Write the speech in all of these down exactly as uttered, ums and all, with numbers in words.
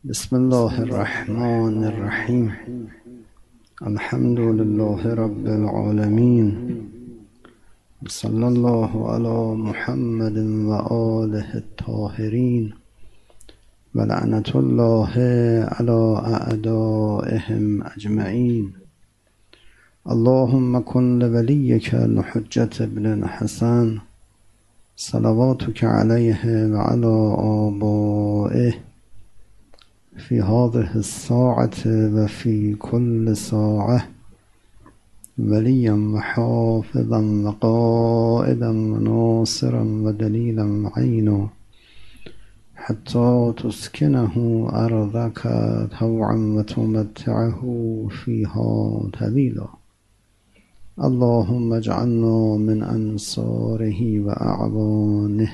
بسم الله الرحمن الرحیم. الحمد لله رب العالمین. صلی الله علی محمد و آله الطاهرین و لعنت الله علی اعدائهم اجمعین. اللهم کن لولیک الحجة ابن الحسن صلواتک علیه و علی آبائه فی هذه الساعة و فی کل ساعة ولیا و حافظا و قائدا و ناصرا و دلیلا و عینا حتی تسکنه ارضک طوعا و تمتعه فیها طویلا. اللهم اجعلنا من انصاره و اعوانه.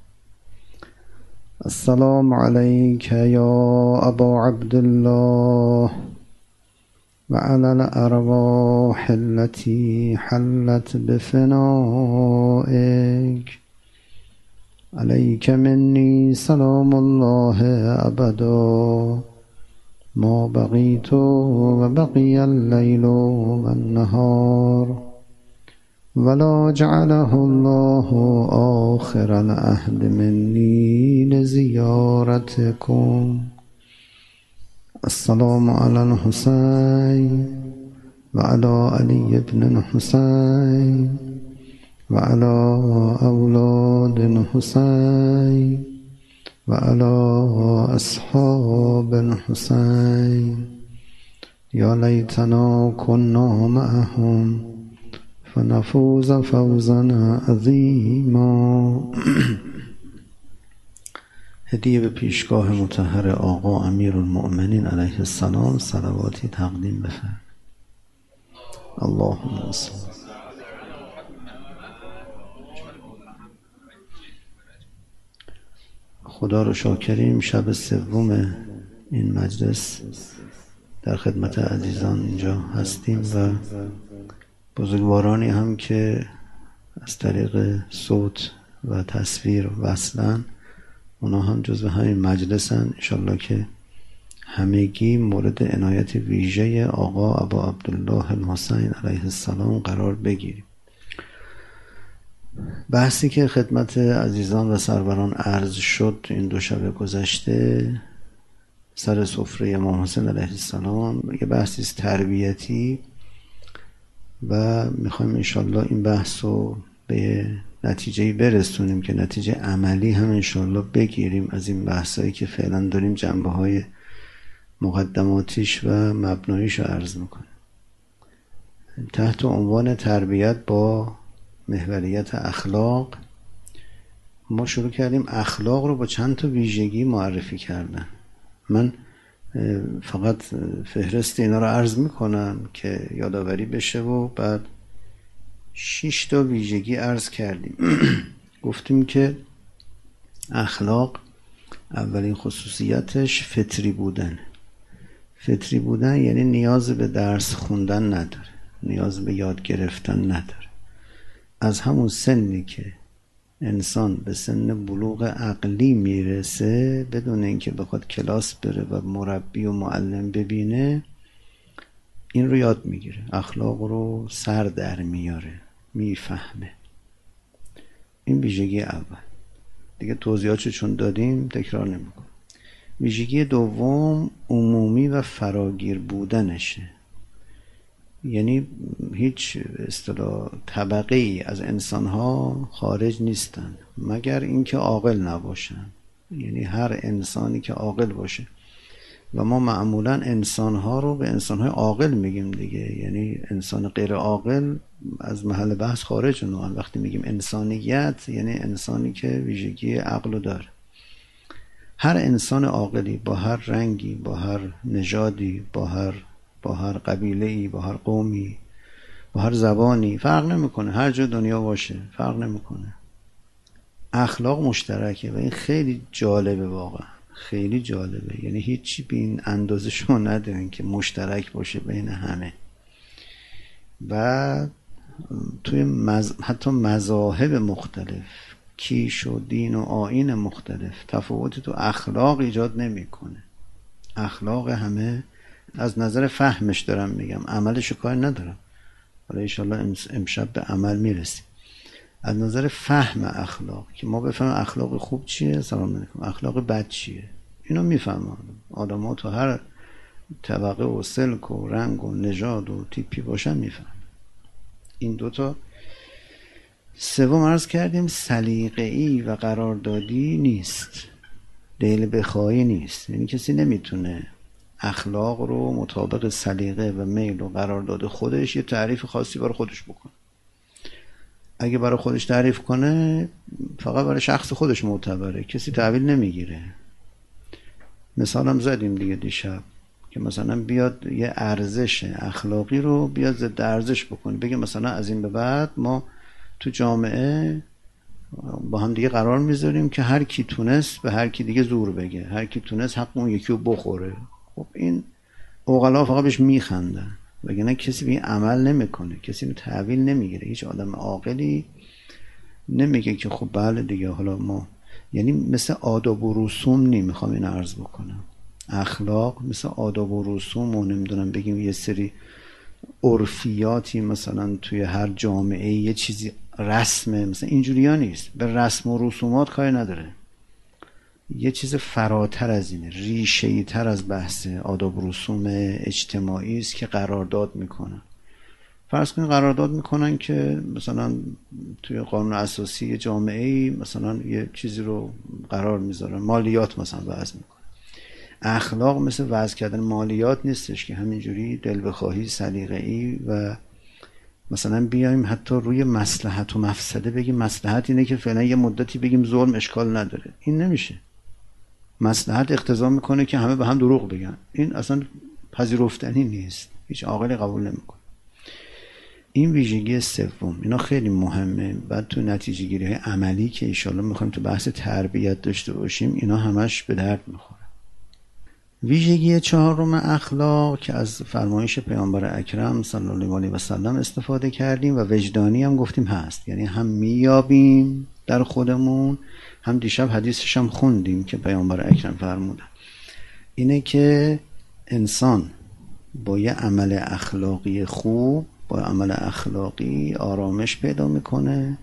السلام علیک یا ابا عبدالله و علی الارواح التي حلت بفنائک. علیک منی سلام الله ابدا ما بقیت و بقی اللیل و النهار ولا جعله الله آخر العهد منی لزیارتکم. السلام علی الحسین و علی علی بن الحسین و علی اولاد الحسین و علی اصحاب الحسین. یا لیتنا کنا معهم فنفوز فوزا عظیما. هدیه به پیشگاه مطهر آقا امیرالمؤمنین علیه السلام صلواتی تقدیم بفرمایید. اللهم صل. خدا رو شاکریم، شب سوم این مجلس در خدمت عزیزان اینجا هستیم و بزرگوارانی هم که از طریق صوت و تصویر وصلن، اونا هم جزو همین مجلسن. انشالله که همگی مورد عنایت ویژه آقا ابا عبدالله الحسین علیه السلام قرار بگیریم. بحثی که خدمت عزیزان و سروران عرض شد این دو شب گذشته سر سفره امام حسین علیه السلام یه بحثی است تربیتی و میخوایم انشالله این بحث رو به نتیجه‌ای برسونیم که نتیجه عملی هم انشالله بگیریم از این بحثایی که فعلا داریم جنبه‌های مقدماتیش و مبناییش رو عرض میکنیم. تحت عنوان تربیت با محوریت اخلاق ما شروع کردیم اخلاق رو با چند تا ویژگی معرفی کردن. من فقط فهرست اینا رو عرض میکنم که یادآوری بشه و بعد شش تا ویژگی عرض کردیم. گفتیم که اخلاق اولین خصوصیتش فطری بودن. فطری بودن یعنی نیاز به درس خوندن نداره، نیاز به یاد گرفتن نداره. از همون سنی که انسان به سن بلوغ عقلی میرسه بدون اینکه بخواد کلاس بره و مربی و معلم ببینه این رو یاد میگیره، اخلاق رو سر در میاره، میفهمه. این ویژگی اول. دیگه توضیحاتشو چون دادیم تکرار نمیکنم. ویژگی دوم عمومی و فراگیر بودنشه، یعنی هیچ اصطلاح طبقه ای از انسانها خارج نیستن مگر اینکه عاقل نباشن. یعنی هر انسانی که عاقل باشه و ما معمولا انسانها رو به انسانهای عاقل میگیم دیگه، یعنی انسان غیر عاقل از محل بحث خارج نوعا. وقتی میگیم انسانیت یعنی انسانی که ویژگی عقل رو داره. هر انسان عاقلی با هر رنگی، با هر نژادی، با هر با هر قبیله‌ای، با هر قومی، با هر زبانی، فرق نمیکنه، هر جا دنیا باشه فرق نمیکنه، اخلاق مشترکه و این خیلی جالبه، واقعا خیلی جالبه. یعنی هیچی به این اندازه شما ندارین که مشترک باشه بین همه. و توی مز... حتی مذاهب مختلف، کیش و دین و آیین مختلف تفاوتی تو اخلاق ایجاد نمیکنه. اخلاق همه از نظر فهمش دارم میگم، عملش رو کار ندارم، حالا انشالله امشب به عمل میرسیم. از نظر فهم اخلاق که ما بفهم اخلاق خوب چیه، سلام علیکم، اخلاق بد چیه، اینو میفهمم. آدم ها تو هر طبقه و سلک و رنگ و نژاد و تیپی باشن میفهم. این دوتا. سوم عرض کردیم سلیقه‌ای و قراردادی نیست، دل بخواهی نیست، یعنی کسی نمیتونه اخلاق رو مطابق سلیقه و میل و قرارداد خودش یه تعریف خاصی برای خودش بکنه. اگه برای خودش تعریف کنه فقط برای شخص خودش معتبره، کسی تحویل نمیگیره. مثالم زدیم دیگه دیشب که مثلا بیاد یه ارزش اخلاقی رو بیاد ضد ارزش بکنه، بگه مثلا از این به بعد ما تو جامعه با هم دیگه قرار میذاریم که هر کی تونست به هر کی دیگه زور بگه، هر کی تونست حق اون یکی رو بخوره. خب این عقلا فقط بهش میخندن، وگرنه کسی به این عمل نمیکنه، کسی رو تحویل نمیگیره. هیچ آدم عاقلی نمیگه که خب بله دیگه حالا ما، یعنی مثل آداب و رسوم نی، میخوام این عرض بکنم. اخلاق مثل آداب و رسوم و نمیدونم بگیم یه سری عرفیاتی مثلا توی هر جامعه یه چیزی رسمه، مثلا اینجوری ها نیست. به رسم و رسومات کاری نداره، یه چیز فراتر از اینه، ریشه‌ای تر از بحث آداب و رسوم اجتماعی است که قرارداد میکنن. فرض کنید قرارداد میکنن که مثلا توی قانون اساسی جامعه‌ای مثلا یه چیزی رو قرار میذارن، مالیات مثلا وضع میکنن. اخلاق مثل وضع کردن مالیات نیستش که همینجوری دل بخواهی سلیقه‌ای و مثلا بیایم حتی روی مصلحت و مفسده بگیم مصلحت اینه که فعلا یه مدتی بگیم ظلم اشکال نداره. این نمیشه. مصلحت اقتضا میکنه که همه به هم دروغ بگن، این اصلا پذیرفتنی نیست، هیچ عاقلی قبول نمیکنه. این ویژگی سوم، اینا خیلی مهمه. بعد تو نتیجه گیری های عملی که انشالله میخوایم تو بحث تربیت داشته باشیم اینا همش به درد میخوره. ویژگی چهارم اخلاق که از فرمایش پیامبر اکرم صلی الله علیه و سلم استفاده کردیم و وجدانی هم گفتیم هست، یعنی هم میابیم در خودمون، هم دیشب حدیثش هم خوندیم که پیامبر اکرم فرمودن، اینه که انسان با یه عمل اخلاقی خوب، با عمل اخلاقی آرامش پیدا میکنه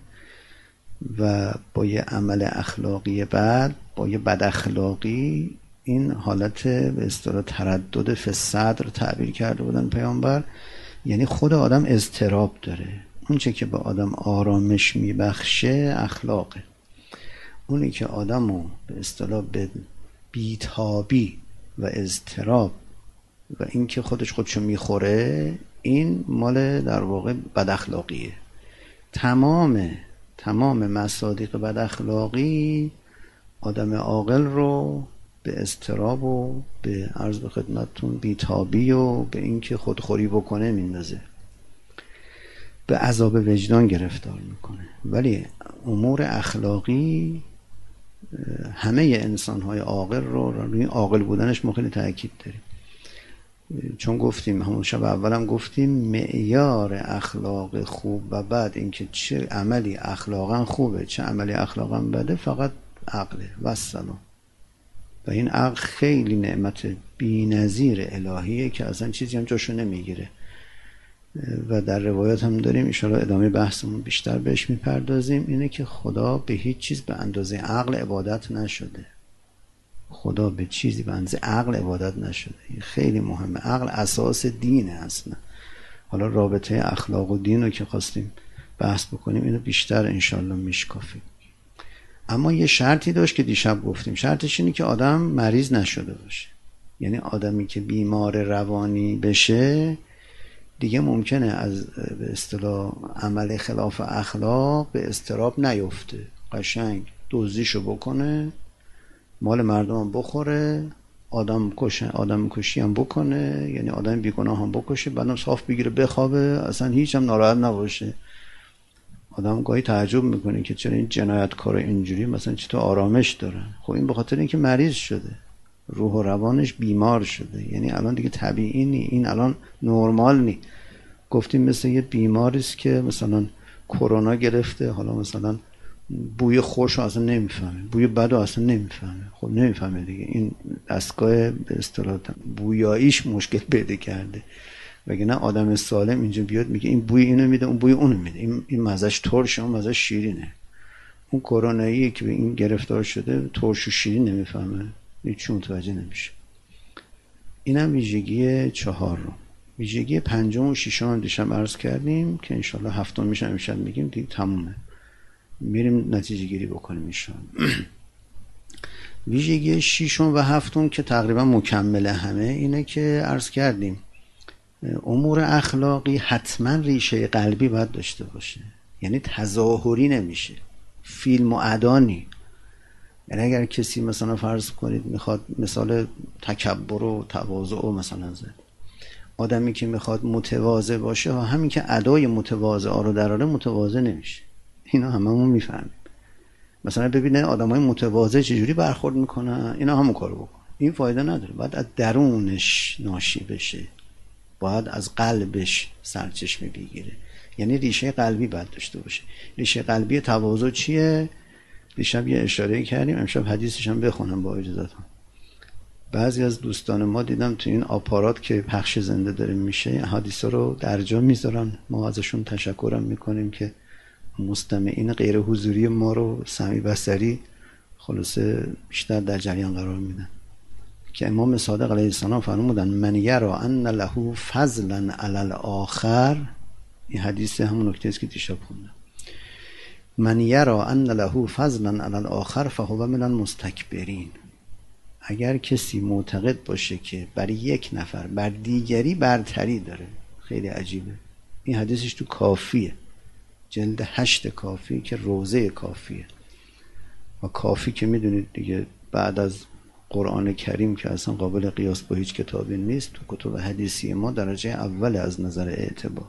و با یه عمل اخلاقی بد، با یه بد اخلاقی، این حالت به اصطلاح تردد فی الصدر تعبیر کرده بودن پیامبر، یعنی خود آدم اضطراب داره. اون چه که به آدم آرامش میبخشه اخلاقه، اونی که آدمو به اصطلاح به بیتابی و اضطراب و این که خودش خودشو میخوره، این مال در واقع بد اخلاقیه. تمام تمام مصادیق بد اخلاقی آدم عاقل رو به اضطراب و به عرض به خدمتتون بیتابی و به این که خودخوری بکنه میندازه، به عذاب وجدان گرفتار میکنه. ولی امور اخلاقی همه انسان‌های عاقل رو روی عاقل بودنش ما خیلی تاکید داریم، چون گفتیم همون شب اولم گفتیم معیار اخلاق خوب و بد، اینکه چه عملی اخلاقا خوبه چه عملی اخلاقا بده، فقط عقله و السلام. و این عقل خیلی نعمت بی‌نظیر الهیه که اصلا چیزی هم جاشو نمیگیره و در روایات هم داریم، ان شاءالله ادامه بحثمون بیشتر بهش میپردازیم، اینه که خدا به هیچ چیز به اندازه عقل عبادت نشده. خدا به چیزی به اندازه عقل عبادت نشده. این خیلی مهمه. عقل اساس دینه اصلا. حالا رابطه اخلاق و دین رو که خواستیم بحث بکنیم اینو بیشتر انشالله میشکافیم. اما یه شرطی داشت که دیشب گفتیم، شرطش اینه که آدم مریض نشده باشه. یعنی آدمی که بیمار روانی بشه دیگه ممکنه از به اصطلاح عمل خلاف اخلاق به اضطراب نیفته، قشنگ دزدیشو بکنه، مال مردم هم بخوره، آدم کشه آدم کشی هم بکنه، یعنی آدم بیگناه هم بکشه، بعدم صاف بگیره بخوابه، اصلا هیچ هم ناراحت نباشه. آدم گاهی تعجب میکنه که چرا این جنایتکار اینجوری مثلا چطور آرامش دارن. خب این به خاطر اینکه مریض شده، روح و روانش بیمار شده، یعنی الان دیگه طبیعی نی، این الان نرمال نی. گفتیم مثل یه بیماری است که مثلا کرونا گرفته، حالا مثلا بوی خوش اصلا نمیفهمه، بوی بد اصلا نمیفهمه. خب نمیفهمه دیگه، این دستگاه به اصطلاح بویاییش مشکل پیدا کرده. وگرنه آدم سالم اینجا بیاد میگه این بوی اینو میده، اون بوی اونو میده، این این مزهش ترشه، اون مزهش شیرینه. اون کرونایی که به این گرفتار شده ترش و شیرین نمیفهمه، هیچ متوجه نمیشه. اینم ویژگی چهار رو. ویژگی پنجم و ششم هم دیشب عرض کردیم که انشالله هفتم میشه امشب میگیم دیگه تمومه، میریم نتیجه گیری بکنیم انشالله. ویژگی ششم و هفتم که تقریبا مکمل همه اینه که عرض کردیم امور اخلاقی حتما ریشه قلبی باید داشته باشه، یعنی تظاهری نمیشه، فیلم و ادانی. یعنی اگر کسی مثلا فرض کنید میخواد مثال تکبر و تواضع و مثلا زد، آدمی که میخواد متواضع باشه همین که ادای متواضع رو دراره متواضع نمیشه. اینا هممون میفهمیم. مثلا ببینه آدمای متواضع چجوری برخورد میکنن، اینا همون کارو بکن. این فایده نداره، باید از درونش ناشی بشه، باید از قلبش سرچشمه بگیره، یعنی ریشه قلبی باید داشته باشه. ریشه قلبی تواضع چیه؟ دیشب یه اشاره کردیم، امشب حدیثش هم بخونم با اجازهتون. بعضی از دوستان ما دیدم تو این آپارات که پخش زنده داره میشه حدیثا رو درجا میذارن، ما ازشون تشکرم میکنیم که مستمعین غیر حضوری ما رو سمعی بصری خلاصه بیشتر در جریان قرار میدن. که امام صادق علیه السلام فرمودن من یرا ان له فضلا علی الاخر، این حدیث همون نکته است که دیشب خوندم، من یرا ان له فضلا علی الاخر فهو من المستکبرین. اگر کسی معتقد باشه که برای یک نفر بر دیگری برتری داره، خیلی عجیبه. این حدیثش تو کافیه، جلد هشت کافی که روزه کافیه. و کافی که میدونید دیگه بعد از قرآن کریم که اصلا قابل قیاس با هیچ کتابی نیست، تو کتب حدیثی ما درجه اول از نظر اعتبار.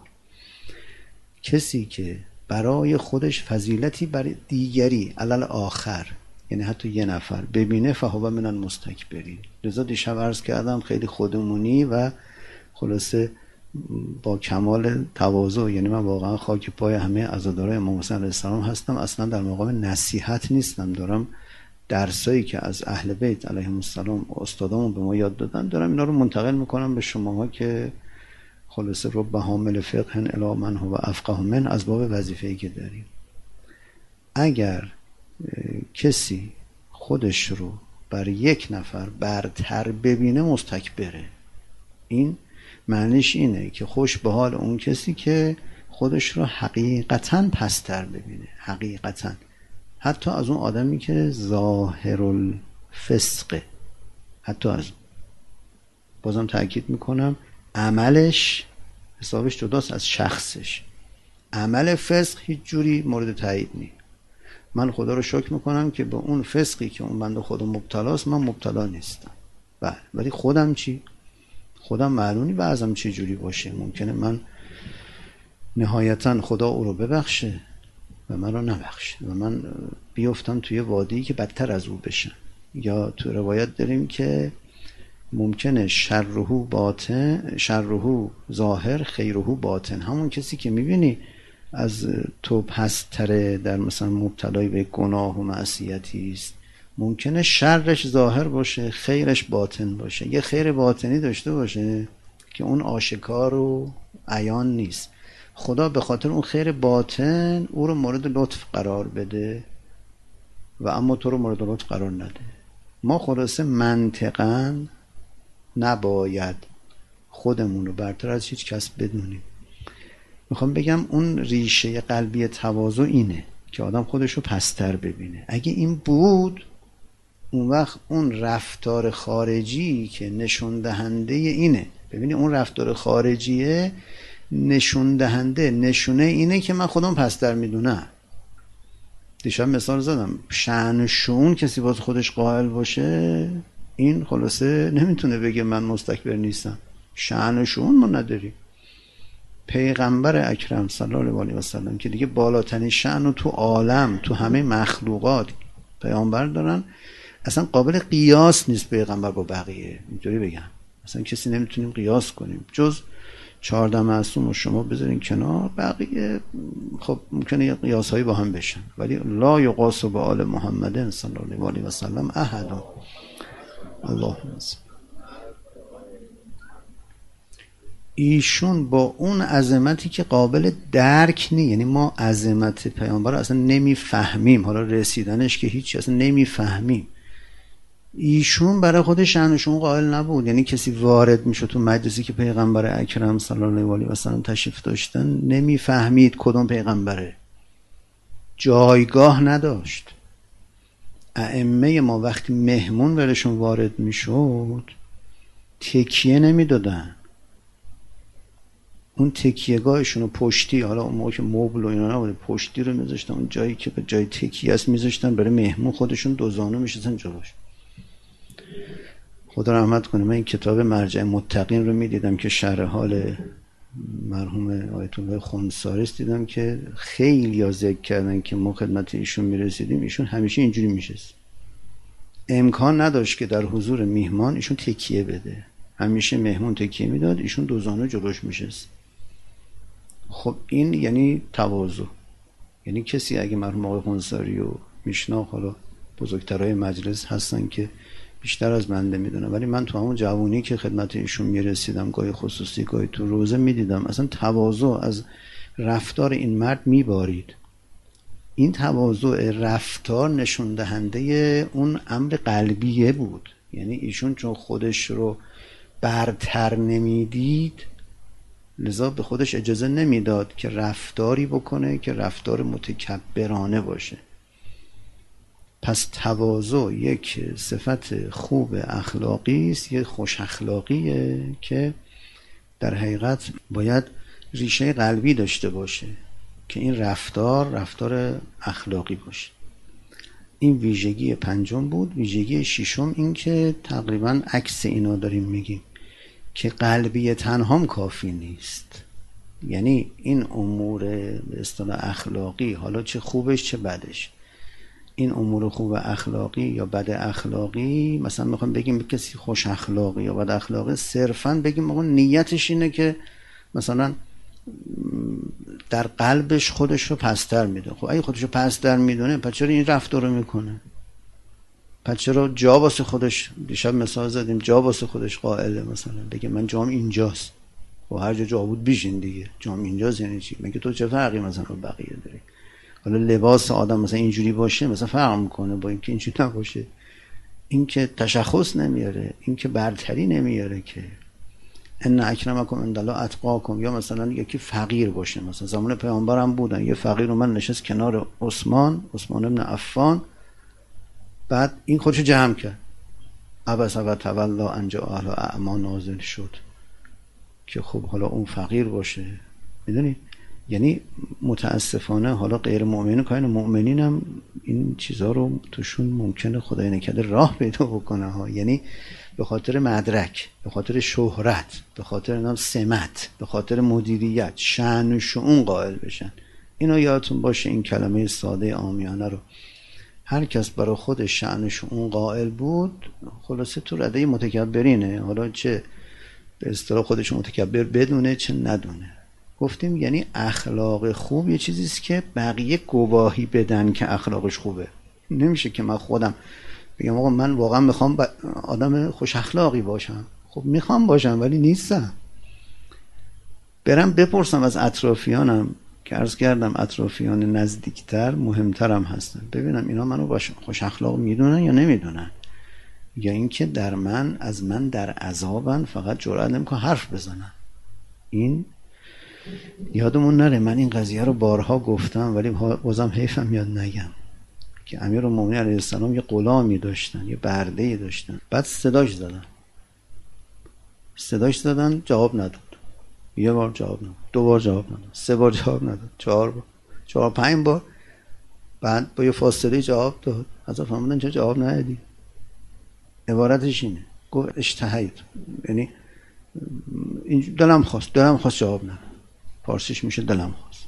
کسی که برای خودش فضیلتی برای دیگری علل آخر، یعنی حتی یه نفر ببینه، فهو من المستکبرین. لذا دیشب عرض کردم خیلی خودمونی و خلاصه با کمال تواضع، یعنی من واقعا خاک پای همه عزادارای امام حسین علیه السلام هستم، اصلا در مقام نصیحت نیستم، دارم درسایی که از اهل بیت علیهم السلام استادامون به ما یاد دادن دارم اینا رو منتقل میکنم به شماها که خلاصه رب حامل فقه الی من هو افقه من، از باب وظیفه‌ای که داریم. اگر کسی خودش رو بر یک نفر برتر ببینه مستکبره. این معنیش اینه که خوش به حال اون کسی که خودش رو حقیقتاً پستر ببینه، حقیقتاً، حتی از اون آدمی که ظاهر الفسقه، حتی از بازم تأکید میکنم عملش حسابش جداست از شخصش. عمل فسق هیچ جوری مورد تایید نیست. من خدا رو شکر میکنم که به اون فسقی که اون بنده خدا مبتلاست من مبتلا نیستم. بله، ولی خودم چی؟ خودم معلومی بعضم چه جوری باشه. ممکنه من نهایتا خدا او رو ببخشه و من رو نبخشه و من بیفتم توی وادی که بدتر از او بشم. یا تو روایت داریم که ممکنه شرهو باطن، شرهو ظاهر، خیرهو باطن. همون کسی که میبینی از تو پستره، در مثلا مبتلای به گناه و معصیتی است، ممکنه شرش ظاهر باشه، خیرش باطن باشه. یه خیر باطنی داشته باشه که اون آشکار و عیان نیست. خدا به خاطر اون خیر باطن او رو مورد لطف قرار بده و اما تو رو مورد لطف قرار نده. ما خلاصه منطقاً نباید خودمون رو برتر از هیچ کس بدونیم. میخوام بگم اون ریشه قلبی تواضع اینه که آدم خودش رو پستر ببینه. اگه این بود اون وقت اون رفتار خارجی که نشون دهنده اینه، ببینی اون رفتار خارجیه نشون دهنده نشونه اینه که من خودم پستر میدونم. دیشب مثال زدم، شأن و شؤون کسی باز خودش قائل باشه این خلاصه نمیتونه بگه من مستکبر نیستم. شأن و شؤون ما نداریم. پیغمبر اکرم صلی الله علیه و سلم که دیگه بالاترین شأن و تو عالم تو همه مخلوقات پیامبر دارن، اصلا قابل قیاس نیست پیغمبر با بقیه. اینطوری بگم اصلا کسی نمیتونیم قیاس کنیم جز چهارده معصوم و شما بذارین کنار، بقیه خب ممکنه یه قیاسایی با هم بشن، ولی لا یقاس به آل محمد صلی الله علیه و سلم احد. اللهم صل. ایشون با اون عظمتی که قابل درک نی، یعنی ما عظمت پیامبر رو اصلا نمیفهمیم، حالا رسیدنش که هیچ اصلا نمیفهمیم. ایشون برای خودش شأنشون قائل نبود، یعنی کسی وارد میشد تو مجلسی که پیغمبر اکرم صلی الله علیه و سلم تشریف داشتن نمیفهمید کدوم پیغمبره، جایگاه نداشت. ائمه ما وقتی مهمون برشون وارد میشد تکیه نمیدادن، اون تکیهگاهشون رو پشتی، حالا اون موقع که مبل و اینا نبوده، پشتی رو میذاشتن، اون جایی که به جای تکیه است میذاشتن برای مهمون، خودشون دو زانو میشستن جلوش. خدا رحمت کنه، من این کتاب مرجع متقین رو میدیدم که شرح حال مرحوم آیت الله خنثاری است، دیدم که خیلی ها ذکر کردن که ما خدمت ایشون میرسیدیم، ایشون همیشه اینجوری میشست، امکان نداشت که در حضور میهمان ایشون تکیه بده، همیشه مهمون تکیه میداد، ایشون دو زانو جلوش میشست. خب این یعنی تواضع. یعنی کسی اگه مرحوم آقای خنثاری رو میشناخت، حالا بزرگترای مجلس هستن که بیشتر از بنده میدونم، ولی من تو همون جوانی که خدمت ایشون میرسیدم، گاهی خصوصی گاهی تو روزه، میدیدم اصلا تواضع از رفتار این مرد میبارید. این تواضع رفتار نشون دهنده اون امر قلبیه بود، یعنی ایشون چون خودش رو برتر نمیدید لذا به خودش اجازه نمیداد که رفتاری بکنه که رفتار متکبرانه باشه. پس تواضع یک صفت خوب اخلاقی است، یک خوش اخلاقیه که در حقیقت باید ریشه قلبی داشته باشه که این رفتار رفتار اخلاقی باشه. این ویژگی پنجم بود. ویژگی ششم این که تقریبا عکس اینا داریم میگیم که قلبی تنها کافی نیست، یعنی این امور به اصطلاح اخلاقی، حالا چه خوبش چه بدش، این امور خوب اخلاقی یا بد اخلاقی، مثلا میخوام بگیم کسی خوش اخلاقی یا بد اخلاقی، صرفا بگیم آقا نیتش اینه که مثلا در قلبش خودش رو پستر میدونه. خب اگه خودش رو پستر میدونه پس چرا این رفتار رو میکنه؟ پس چرا جا واسه خودش، دیشب مثال زدیم، جا واسه خودش قائله، مثلا بگه من جام اینجاست، خب هر جا جا بود بیشین دیگه، جام اینجاست یعنی چی؟ مگه تو چه فرقی مثلا با بقیه داری؟ حالا لباس آدم مثلا اینجوری باشه مثلا فرق میکنه با اینکه اینجوری نباشه. این که تشخص نمیاره، این که برتری نمیاره که ان اکرمکم عند الله اتقاکم. یا مثلا یکی فقیر باشه، مثلا زمان پیامبر هم بودن یه فقیر رو من نشست کنار عثمان عثمان ابن عفان، بعد این خودشو جمع کرد، عبس و تولا ان جاءه اعما نازل شد، که خب حالا اون فقیر باشه، میدونی؟ یعنی متاسفانه حالا غیر مؤمنین و کاین مؤمنین هم این چیزها رو توشون ممکنه خدای نکرده راه پیدا بکنه ها، یعنی به خاطر مدرک، به خاطر شهرت، به خاطر نام سمت، به خاطر مدیریت، شأن و شؤون قائل بشن. اینو یادتون باشه، این کلمه ساده عامیانه رو هر کس برای خودش شأن و شؤون قائل بود، خلاصه تو رده متکبرینه، حالا چه به اصطلاح خودش متکبر بدونه چه ندونه. گفتیم یعنی اخلاق خوب یه چیزیست که بقیه گواهی بدن که اخلاقش خوبه. نمیشه که من خودم بگم آقا من واقعا میخوام آدم خوش اخلاقی باشم، خب میخوام باشم ولی نیستم، برم بپرسم از اطرافیانم که عرض کردم اطرافیان نزدیکتر مهمترم هستن، ببینم اینا منو خوش اخلاق میدونن یا نمیدونن، یا اینکه در من از من در عذابن فقط جرئت نمیکنن حرف بزنن. این یادمون نره، من این قضیه رو بارها گفتم ولی بازم حیفم یاد نگم که امیرالمومنین علیه السلام یه غلامی داشتن، یه برده‌ای داشتن، بعد صداش زدن صداش زدن جواب نداد، یه بار جواب نداد، دو بار جواب نداد، سه بار جواب نداد، چهار بار، چهار پنج بار، بعد با یه فاصله جواب داد. حضرت فرمودن چرا جواب ندادی؟ عبارتش اینه، گفت اشتهیت، یعنی دلم خواست دلم خواست جواب نداد، فارسیش میشه دلم خواست.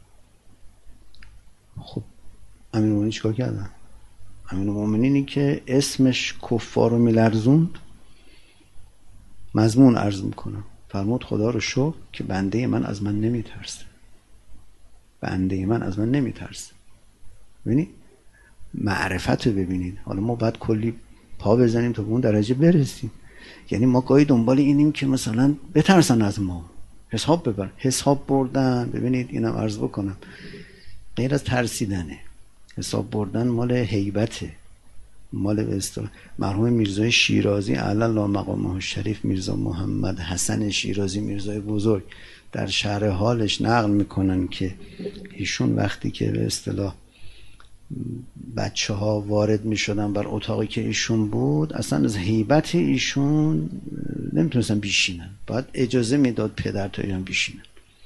خب امیرالمومنین چیکار کردن؟ امیرالمومنینی که اسمش کفار رو میلرزوند، مضمون عرض میکنم، فرمود خدا رو شکر که بنده من از من نمیترسه، بنده من از من نمیترسه. ببینید معرفت رو ببینید. حالا ما باید کلی پا بزنیم تا به اون درجه برسیم. یعنی ما گاهی دنبال اینیم که مثلا بترسن از ما، حساب ببرن. حساب بردن، ببینید اینم عرض بکنم، غیر از ترسیدنه. حساب بردن مال هیبته، مال به اصطلاح مرحوم میرزای شیرازی اعلی الله مقامه شریف، میرزا محمد حسن شیرازی، میرزای بزرگ، در شرح حالش نقل میکنن که ایشون وقتی که به اصطلاح بچه ها وارد می شدن بر اتاقی که ایشون بود، اصلا از هیبت ایشون نمیتونستن بیشینن، باید اجازه میداد پدر تا ایران بیشینن.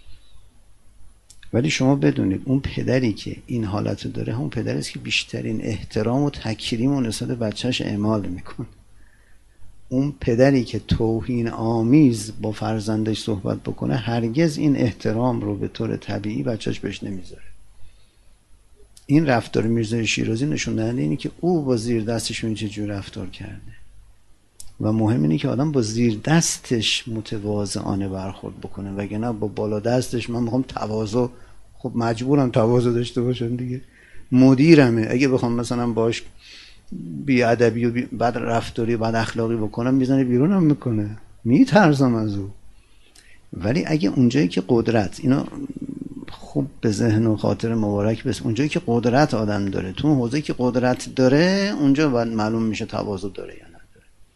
ولی شما بدونید اون پدری که این حالت داره همون پدری است که بیشترین احترام و تکریم و نسبت بچهش اعمال میکنه. اون پدری که توهین آمیز با فرزندش صحبت بکنه هرگز این احترام رو به طور طبیعی بچهش بهش نمیذاره. این رفتار میرزای شیرازی نشون دهنده اینه که او با زیر دستشون چه جور رفتار کرده و مهم اینه که آدم با زیر دستش متواضعانه برخورد بکنه، وگرنه با بالا دستش من میخوام تواضع، خب مجبورم تواضع داشته باشم دیگه، مدیرمه، اگه بخوام مثلا باش بی ادبی و بی بد رفتاری بد اخلاقی بکنم میزنه بیرونم میکنه، میترسم از او. ولی اگه اونجایی که قدرت، اینا خوب به ذهن و خاطر مبارک بس، اونجایی که قدرت آدم داره، تو اون حوزه‌ای که قدرت داره اونجا باید معلوم میشه تواضع داره یا نداره.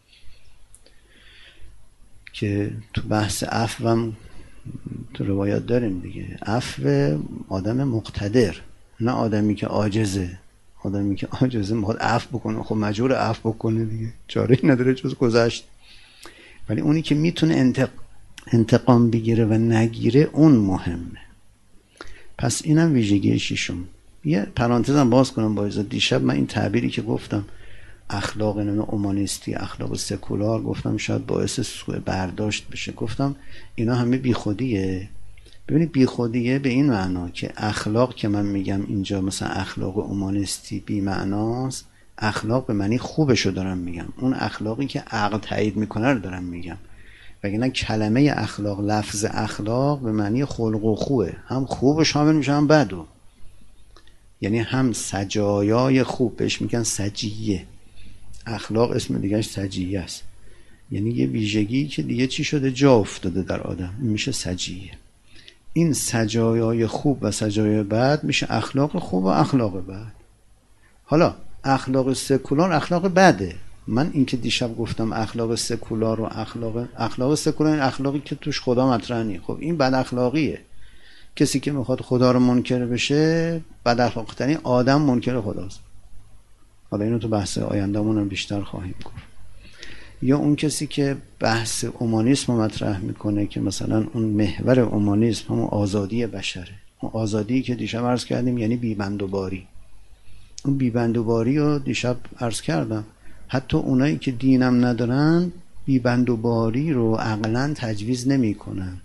که تو بحث عفو هم تو روایات داریم دیگه، عفو آدم مقتدر، نه آدمی که عاجزه. آدمی که عاجزه میخواد عفو بکنه، خب مجبور عفو بکنه دیگه، چاره ای نداره جز گذشت. ولی اونی که میتونه انتق... انتقام بگیره و نگیره اون مهمه. پس اینم ویژگی ششم. یه پرانتزم باز کنم با اجازه، دیشب من این تعبیری که گفتم اخلاق نمونه اومانیستی، اخلاق سکولار، گفتم شاید باعث سوء برداشت بشه. گفتم اینا همه بیخودیه. ببینید بیخودیه به این معنا که اخلاق که من میگم اینجا مثلا اخلاق اومانیستی بی معناست، اخلاق به معنی خوبشو دارم میگم، اون اخلاقی که عقل تایید میکنه رو دارم میگم. وگرنه کلمه اخلاق، لفظ اخلاق به معنی خلق و خوبه، هم خوب شامل میشه هم بدو، یعنی هم سجایای خوب، بهش میگن سجیه. اخلاق اسم دیگهش سجیه است، یعنی یه ویژگی که دیگه چی شده جا افتاده در آدم، این میشه سجیه. این سجایای خوب و سجایای بد میشه اخلاق خوب و اخلاق بد. حالا اخلاق سکولار اخلاق بده. من این که دیشب گفتم اخلاق سکولار و اخلاق اخلاق سکولار، این اخلاقی که توش خدا مطرح نیست، خب این بد اخلاقیه. کسی که میخواد خدا رو منکر بشه بد اخلاق ترین آدم منکر خداست. حالا اینو تو بحث آینده‌مون هم بیشتر خواهیم گفت. یا اون کسی که بحث اومانیسم رو مطرح میکنه که مثلا اون محور اومانیسم همون آزادی بشره، اون آزادی که دیشب عرض کردیم یعنی بی‌بندوباری. اون بی‌بندوباری رو دیشب عرض کردم، حتی اونایی که دینم ندارن بی‌بندوباری رو عقلاً تجویز نمیکنن.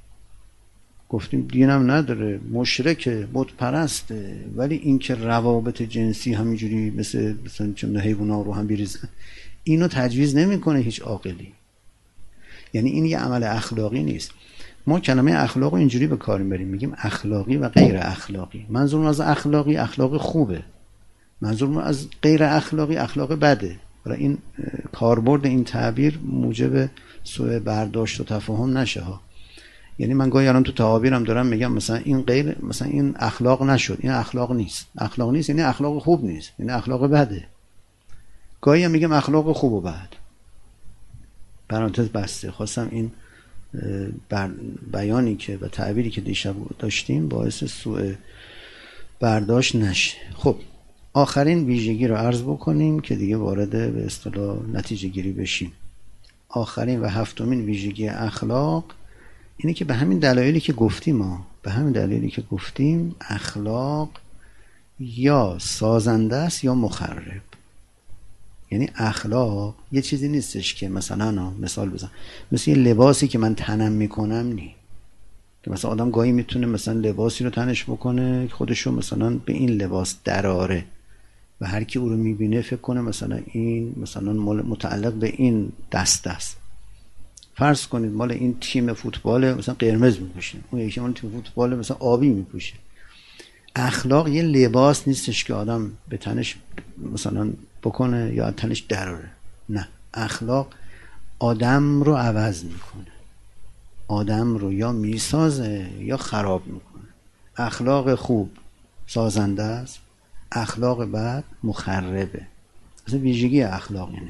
گفتیم دینم نداره، مشرکه، بت پرسته، ولی این که روابط جنسی همینجوری مثل مثلا چه حیونا رو هم بریزن، اینو تجویز نمیکنه هیچ عاقلی. یعنی این یه عمل اخلاقی نیست. ما کلمه اخلاق رو اینجوری به کار میبریم، میگیم اخلاقی و غیر اخلاقی. منظور از اخلاقی اخلاق خوبه، منظور از غیر اخلاقی اخلاق بده. حالا این کاربرد این تعبیر موجب سوء برداشت و تفاهم نشه ها. یعنی من گاهی الان تو تعابیرم دارم میگم مثلا این غیر، مثلا این اخلاق نشد، این اخلاق نیست. اخلاق نیست یعنی اخلاق خوب نیست، یعنی اخلاق بده. گاهی هم میگم اخلاق خوب و بد. پرانتز بسته. خواستم این بیانی که و تعبیری که دیشب داشتیم باعث سوء برداشت نشه. خب آخرین ویژگی رو عرض بکنیم که دیگه وارد به اصطلاح نتیجه گیری بشیم. آخرین و هفتمین ویژگی اخلاق اینه که به همین دلایلی که گفتیم ما به همین دلایلی که گفتیم اخلاق یا سازنده است یا مخرب. یعنی اخلاق یه چیزی نیستش که مثلا مثال بزن مثل یه لباسی که من تنم میکنم نی، که مثلا آدم گاهی میتونه مثلا لباسی رو تنش بکنه خودشو مثلا به این لباس دراره و هر کی او رو میبینه فکر کنه مثلا این مثلا متعلق به این دست است. فرض کنید مال این تیم فوتبال مثلا قرمز میپوشه، اون یکی مال تیم فوتبال مثلا آبی میپوشه. اخلاق یه لباس نیستش که آدم به تنش مثلا بکنه یا تنش دراره. نه، اخلاق آدم رو عوض میکنه، آدم رو یا میسازه یا خراب میکنه. اخلاق خوب سازنده است، اخلاق بد مخربه. مثلا ویژگی اخلاق اینه.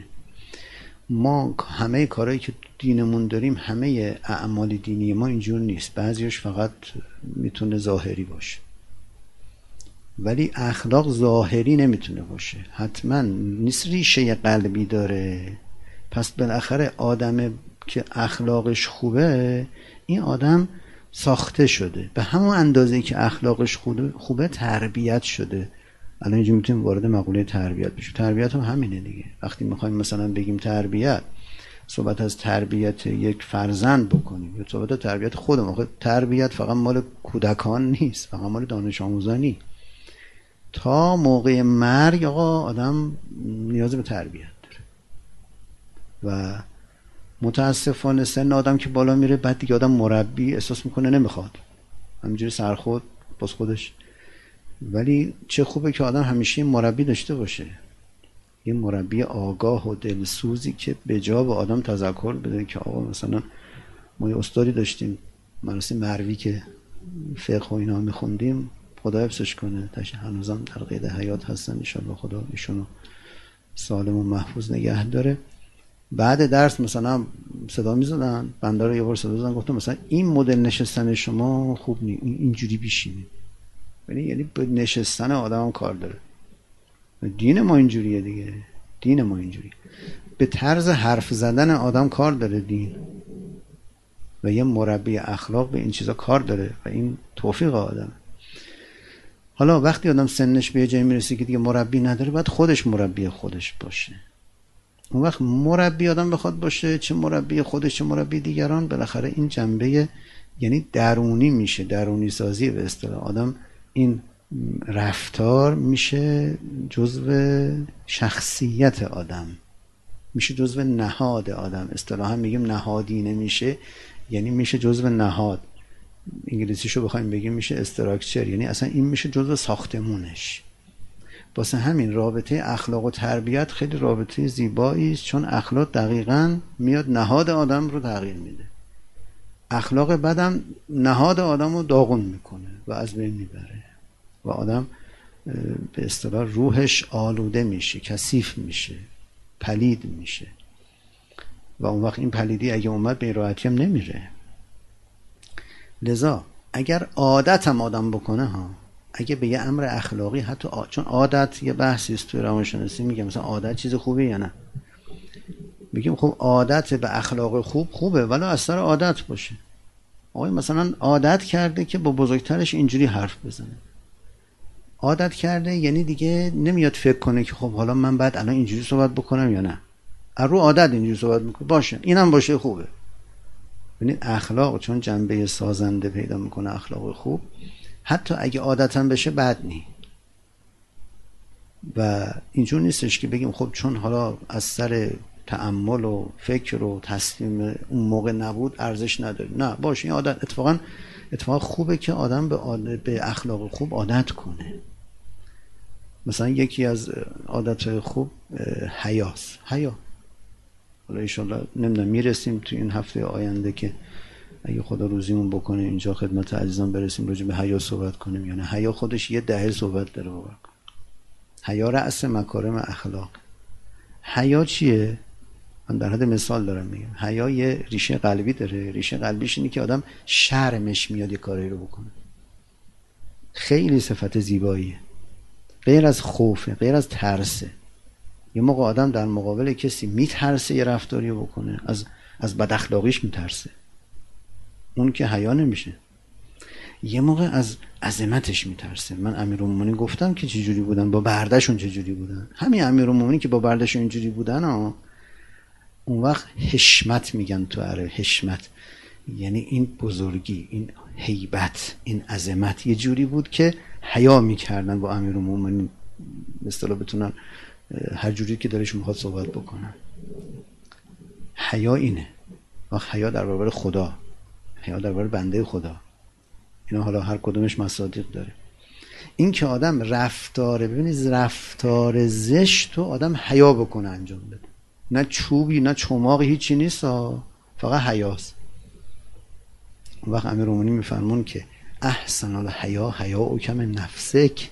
ما همه کارهایی که دینمون داریم، همه اعمال دینی ما اینجور نیست، بعضیش فقط میتونه ظاهری باشه، ولی اخلاق ظاهری نمیتونه باشه، حتما نیست، ریشه قلبی داره. پس بالاخره آدم که اخلاقش خوبه، این آدم ساخته شده به همون اندازه‌ای که اخلاقش خوبه تربیت شده. الان اینجا میتونیم وارد مقوله تربیت بشیم. تربیت هم همینه دیگه. وقتی میخوایم مثلا بگیم تربیت، صحبت از تربیت یک فرزند بکنیم یا صحبت از تربیت خودمون، خود تربیت فقط مال کودکان نیست، فقط مال دانش آموزان نیست. تا موقع مرگ آقا آدم نیاز به تربیت داره و متاسفانه سن آدم که بالا میره، بعد دیگه آدم مربی احساس میکنه نمیخواد، همینجوری سرخود باز خودش. ولی چه خوبه که آدم همیشه مربی داشته باشه، یه مربی آگاه و دلسوزی که به جا به آدم تذکر بده که آقا مثلا ما یه استادی داشتیم مدرسه مروی که فقه و اینا میخوندیم، خدا حفظش کنه، تاش هنوزم در قید حیات هستن، ان شاءالله خدا ایشونو سالم و محفوظ نگه داره. بعد درس مثلا صدا میزدن، بنده رو یه بار صدا زدن، گفتم مثلا این مدل نشستن شما خوب نیست، اینجوری بشینید. یعنی یعنی به نشستن آدم هم کار داره. دین ما اینجوریه دیگه، دین ما اینجوری به طرز حرف زدن آدم کار داره دین، و یه مربی اخلاق به این چیزا کار داره و این توفیق آدم. حالا وقتی آدم سنش به جایی میرسه که دیگه مربی نداره، باید خودش مربی خودش باشه. اون وقت مربی آدم بخواد باشه، چه مربی خودش چه مربی دیگران، بالاخره این جنبه یعنی درونی میشه، درونی سازی به اصطلاح. آدم این رفتار میشه جزو شخصیت آدم، میشه جزو نهاد آدم. اصطلاحا میگیم نهادینه میشه، یعنی میشه جزو نهاد. انگلیسیشو بخوایم بگیم میشه استراکچر، یعنی اصلا این میشه جزو ساختمونش. واسه همین رابطه اخلاق و تربیت خیلی رابطه زیبایی است، چون اخلاق دقیقاً میاد نهاد آدم رو تغییر میده. اخلاق بدم نهاد آدم رو داغون میکنه و از بین میبره و آدم به اصطلاح روحش آلوده میشه، کثیف میشه، پلید میشه و اون وقت این پلیدی اگه اومد به راحتی هم نمیره. لذا اگر عادت هم آدم بکنه ها، اگه به یه امر اخلاقی حتی آ... چون عادت یه بحثی است توی روانشناسی، میگم مثلا عادت چیز خوبه یا نه. میگیم خب عادت به اخلاق خوب خوبه، ولی از سر عادت باشه. آقای مثلا عادت کرده که با بزرگترش اینجوری حرف بزنه، عادت کرده یعنی دیگه نمیاد فکر کنه که خب حالا من بعد الان اینجوری صحبت بکنم یا نه، از رو عادت اینجوری صحبت میکنه، باشه اینم باشه خوبه. ببینید اخلاق چون جنبه سازنده پیدا میکنه، اخلاق خوب حتی اگه عادت هم بشه بد نی. و اینجور نیستش که بگیم خب چون حالا از سر تأمل و فکر و تسلیم اون موقع نبود ارزش نداره. نه، باشه این عادت اتفاقا اتفاقا خوبه که آدم به, عادت به اخلاق خوب عادت کنه. مثلا یکی از عادت خوب حیاست. حیا، حالا ایشالله نمیدونم میرسیم تو این هفته آینده که اگه خدا روزیمون بکنه اینجا خدمت عزیزان برسیم راجع به حیا صحبت کنیم. یعنی حیا خودش یه دهه صحبت داره. باور کن حیا رأس مکارم اخلاق. حیا چیه؟ من در حد مثال دارم میگم. حیا یه ریشه قلبی داره. ریشه قلبیش اینه که آدم شرمش میاد یه کاری رو بکنه. خیلی صفت زیباییه، غیر از خوفه، غیر از ترسه. یه موقع آدم در مقابل کسی میترسه یه رفتاری رو بکنه، از از بد اخلاقیش میترسه، اون که حیا نمیشه. یه موقع از عظمتش میترسه. من امیرالمومنین گفتم که چه جوری بودن، با بردهشون چه جوری بودن. همین امیرالمومنین که با بردهشون اینجوری بودن ها، اون وقت حشمت میگن تو عرب. حشمت یعنی این بزرگی، این هیبت، این عظمت یه جوری بود که حیا میکردن با امیرالمومنین به اصطلاح بتونن هر جوری که دلشون میخواد صحبت بکنن. حیا اینه. و حیا در برابر خدا، حیا در برابر بنده خدا، اینا حالا هر کدومش مصادیق داره. این که آدم رفتار، ببینید رفتار زشت تو آدم حیا بکنه انجام بده، نه چوبی نه چماقی هیچی نیست، فقط حیاست. اون وقت امیرالمومنین میفرمون که احسن الحیا حیاء من نفسک،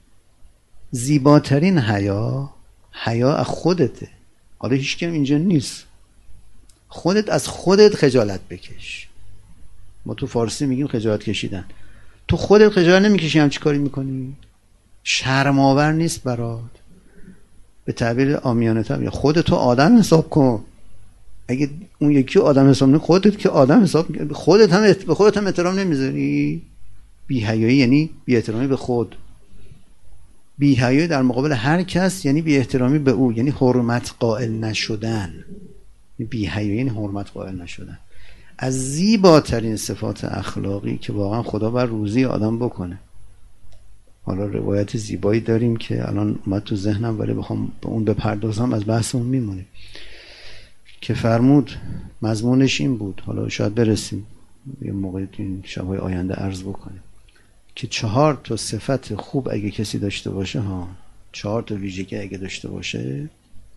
زیباترین حیا حیا از خودته. حالا هیچ کم اینجا نیست، خودت از خودت خجالت بکش. ما تو فارسی میگیم خجالت کشیدن. تو خودت خجالت نمیکشی هم چی کاری میکنی؟ شرم آور نیست برات؟ به تعبیر عامیانه تر خودتو آدم حساب کن. اگه اون یکی آدم حساب نمی خودت که آدم حساب، خودت هم به خودت هم احترام نمیذاری. بی‌حیایی یعنی بی احترامی به خود. بی‌حیایی در مقابل هر کس یعنی بی احترامی به او، یعنی حرمت قائل نشدن. بی‌حیایی یعنی حرمت قائل نشدن. از زیباترین صفات اخلاقی که واقعا خدا بر روزی آدم بکنه. حالا روایت زیبایی داریم که الان اومد تو ذهنم ولی بخوام به اون بپردازم از بحثمون میمونه، که فرمود مضمونش این بود، حالا شاید برسیم یه موقع این شب‌های آینده عرض بکنیم، که چهار تا صفت خوب اگه کسی داشته باشه ها، چهار تا ویژگی اگه داشته باشه،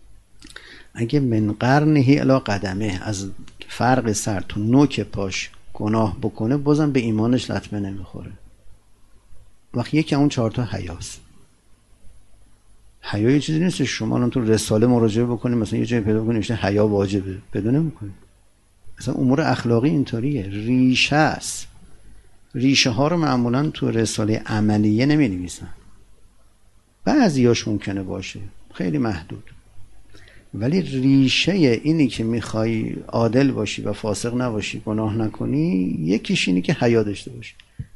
اگه من قرنه الی قدمه، از فرق سر تو نوک پاش گناه بکنه بازم به ایمانش لطمه نمیخوره. وقتی یکی اون چهار تا حیاست. حیا یه چیزی نیست شما الان تو رساله مراجعه بکنید مثلا یه جایی پیدا کنید نوشته حیا واجبه، پیدا نمی‌کنید. مثلا امور اخلاقی اینطوریه، ریشه است. ریشه ها رو معمولا تو رساله عملیه نمی‌نویسن. بعضیاش ممکنه باشه، خیلی محدود. ولی ریشه اینی که میخوای عادل باشی و فاسق نباشی، گناه نکنی، یکیش اینی که حیا داشته باشی.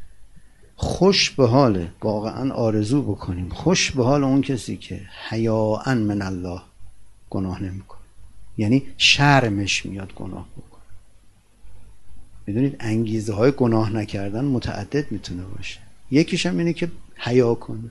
خوش به حاله، واقعا آرزو بکنیم خوش به حال اون کسی که حیاء من الله گناه نمیکنه، یعنی شرمش میاد گناه بکنه. میدونید انگیزه های گناه نکردن متعدد میتونه باشه، یکیش هم اینه که حیا کنه.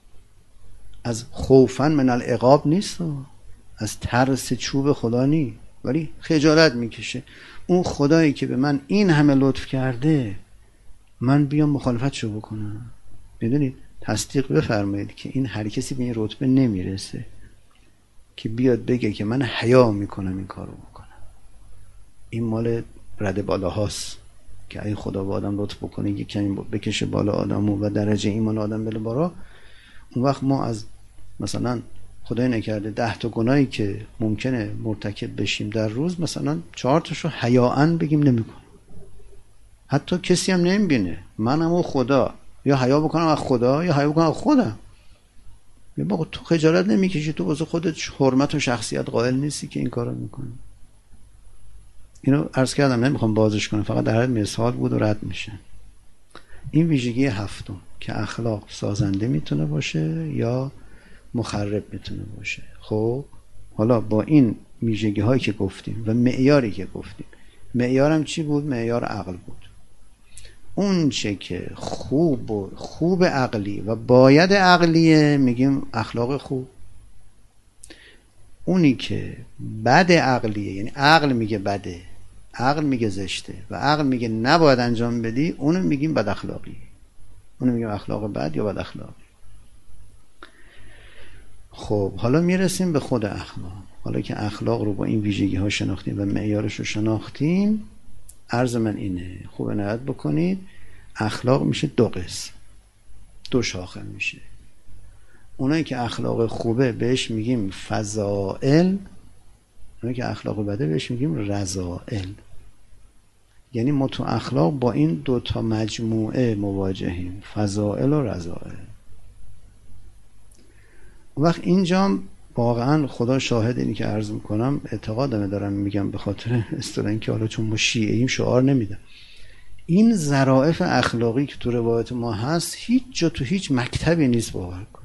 از خوفا من العقاب نیست، از ترس چوب خدا نیست، ولی خجالت میکشه. اون خدایی که به من این همه لطف کرده من بیام مخالفت شو بکنم. بدونید تصدیق بفرمایید که این هر کسی به این رتبه نمیرسه که بیاد بگه که من حیا میکنم این کارو بکنم. این مال رده بالاهاست که ای خدا با آدم لطف بکنه یک کمی بکشه بالا آدمو و درجه ایمان آدم بره بالا. اون وقت ما از مثلا خدای نکرده ده تا گناهی که ممکنه مرتکب بشیم در روز، مثلا چهار تاشو حیاءن بگیم نمیکنم، حتی کسی هم نمیبینه، منم و خدا، یا حیا بکنم از خدا یا حیا بکنم از خودم. یا بابا تو خجالت نمیکشی، تو واسه خودت حرمت و شخصیت قائل نیستی که این کارو میکنی. اینو عرض کردم نمیخوام بازش کنم، فقط در حد مثال بود و رد میشه. این ویژگی هفتم که اخلاق سازنده میتونه باشه یا مخرب میتونه باشه. خب حالا با این ویژگی هایی که گفتیم و معیاری که گفتیم، معیارم چی بود؟ معیار عقل بود. اون چه که خوب و خوب عقلی و باید عقلیه میگیم اخلاق خوب. اونی که بد عقلیه، یعنی عقل میگه بده، عقل میگه زشته و عقل میگه نباید انجام بدی، اونو میگیم بد اخلاقی، اونو میگیم اخلاق بد یا بد اخلاقی. خب حالا میرسیم به خود اخلاق. حالا که اخلاق رو با این ویژگی ها شناختیم و معیارش رو شناختیم، عرض من اینه، خوب عنایت بکنید، اخلاق میشه دو قسم، دو شاخه میشه. اونایی که اخلاق خوبه بهش میگیم فضائل، اونایی که اخلاق بده بهش میگیم رذائل. یعنی ما تو اخلاق با این دو تا مجموعه مواجهیم، فضائل و رذائل. اون وقت اینجا واقعا خدا شاهد اینی که عرض میکنم، اعتقادمه دارم میگم به خاطر اصطلاحی که حالا چون ما شیعه ایم شعار نمیدم، این ظرافت اخلاقی که تو روایت ما هست هیچ جا تو هیچ مکتبی نیست باور کن.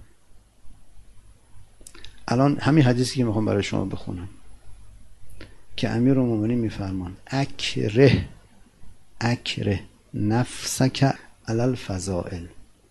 الان همین حدیثی که میخوام برای شما بخونم که امیرالمومنین میفرمان اکره اکره نفسک علی الفضائل.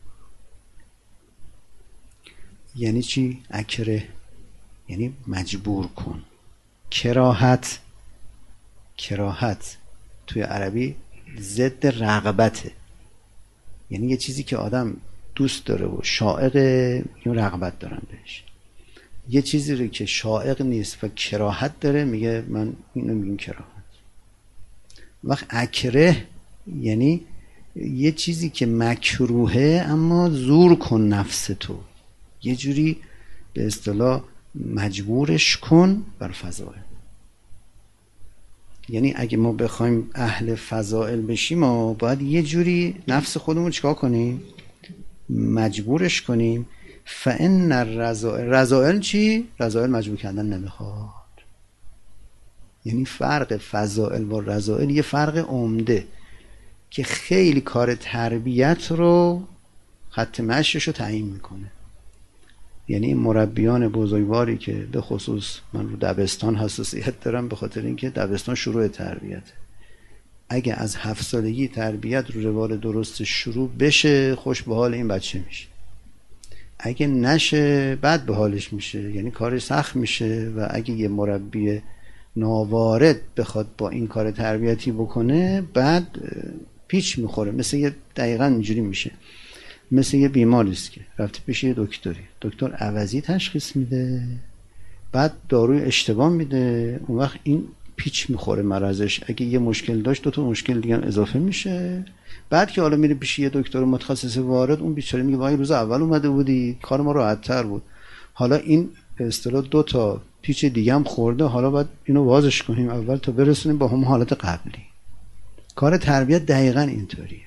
یعنی چی؟ اکره یعنی مجبور کن، کراهت کراهت توی عربی ضد رغبته، یعنی یه چیزی که آدم دوست داره و شائق این رغبت دارن بهش. یه چیزی رو که شائق نیست و کراهت داره میگه من اینو میگم کراهت. وقت اکره یعنی یه چیزی که مکروهه اما زور کن نفس تو، یه جوری به اصطلاح مجبورش کن بر فضائل. یعنی اگه ما بخوایم اهل فضائل بشیم ما باید یه جوری نفس خودمون چیکار کنیم؟ مجبورش کنیم. فإن الرذائل، رذائل چی؟ رذائل مجبور کردن نمیخواد. یعنی فرق فضائل و رذائل یه فرق عمده که خیلی کار تربیت رو خط مشیش رو تعیین میکنه. یعنی مربیان بزرگواری که به خصوص من رو دبستان حساسیت دارم به خاطر اینکه دبستان شروع تربیت، اگه از هفت سالگی تربیت رو روال درست شروع بشه خوش به حال این بچه میشه، اگه نشه بد به حالش میشه، یعنی کارش سخت میشه. و اگه یه مربی ناوارد بخواد با این کار تربیتی بکنه بعد پیچ میخوره. مثل یه دقیقاً اینجوری میشه، مثل یه بیماری است که رفته پیش یه دکتری، دکتر عوضی تشخیص میده بعد داروی اشتباه میده، اون وقت این پیچ میخوره مرضش. اگه یه مشکل داشت دو تا مشکل دیگه هم اضافه میشه. بعد که حالا میره پیش یه دکتر متخصص وارد، اون بیچاره میگه وای روز اول اومده بودی کار ما راحت‌تر بود، حالا این به اصطلاح دو تا پیچ دیگه هم خورده، حالا باید اینو وازش کنیم اول تا برسونیم با هم حالت قبلی. کار تربیت دقیقاً اینطوریه.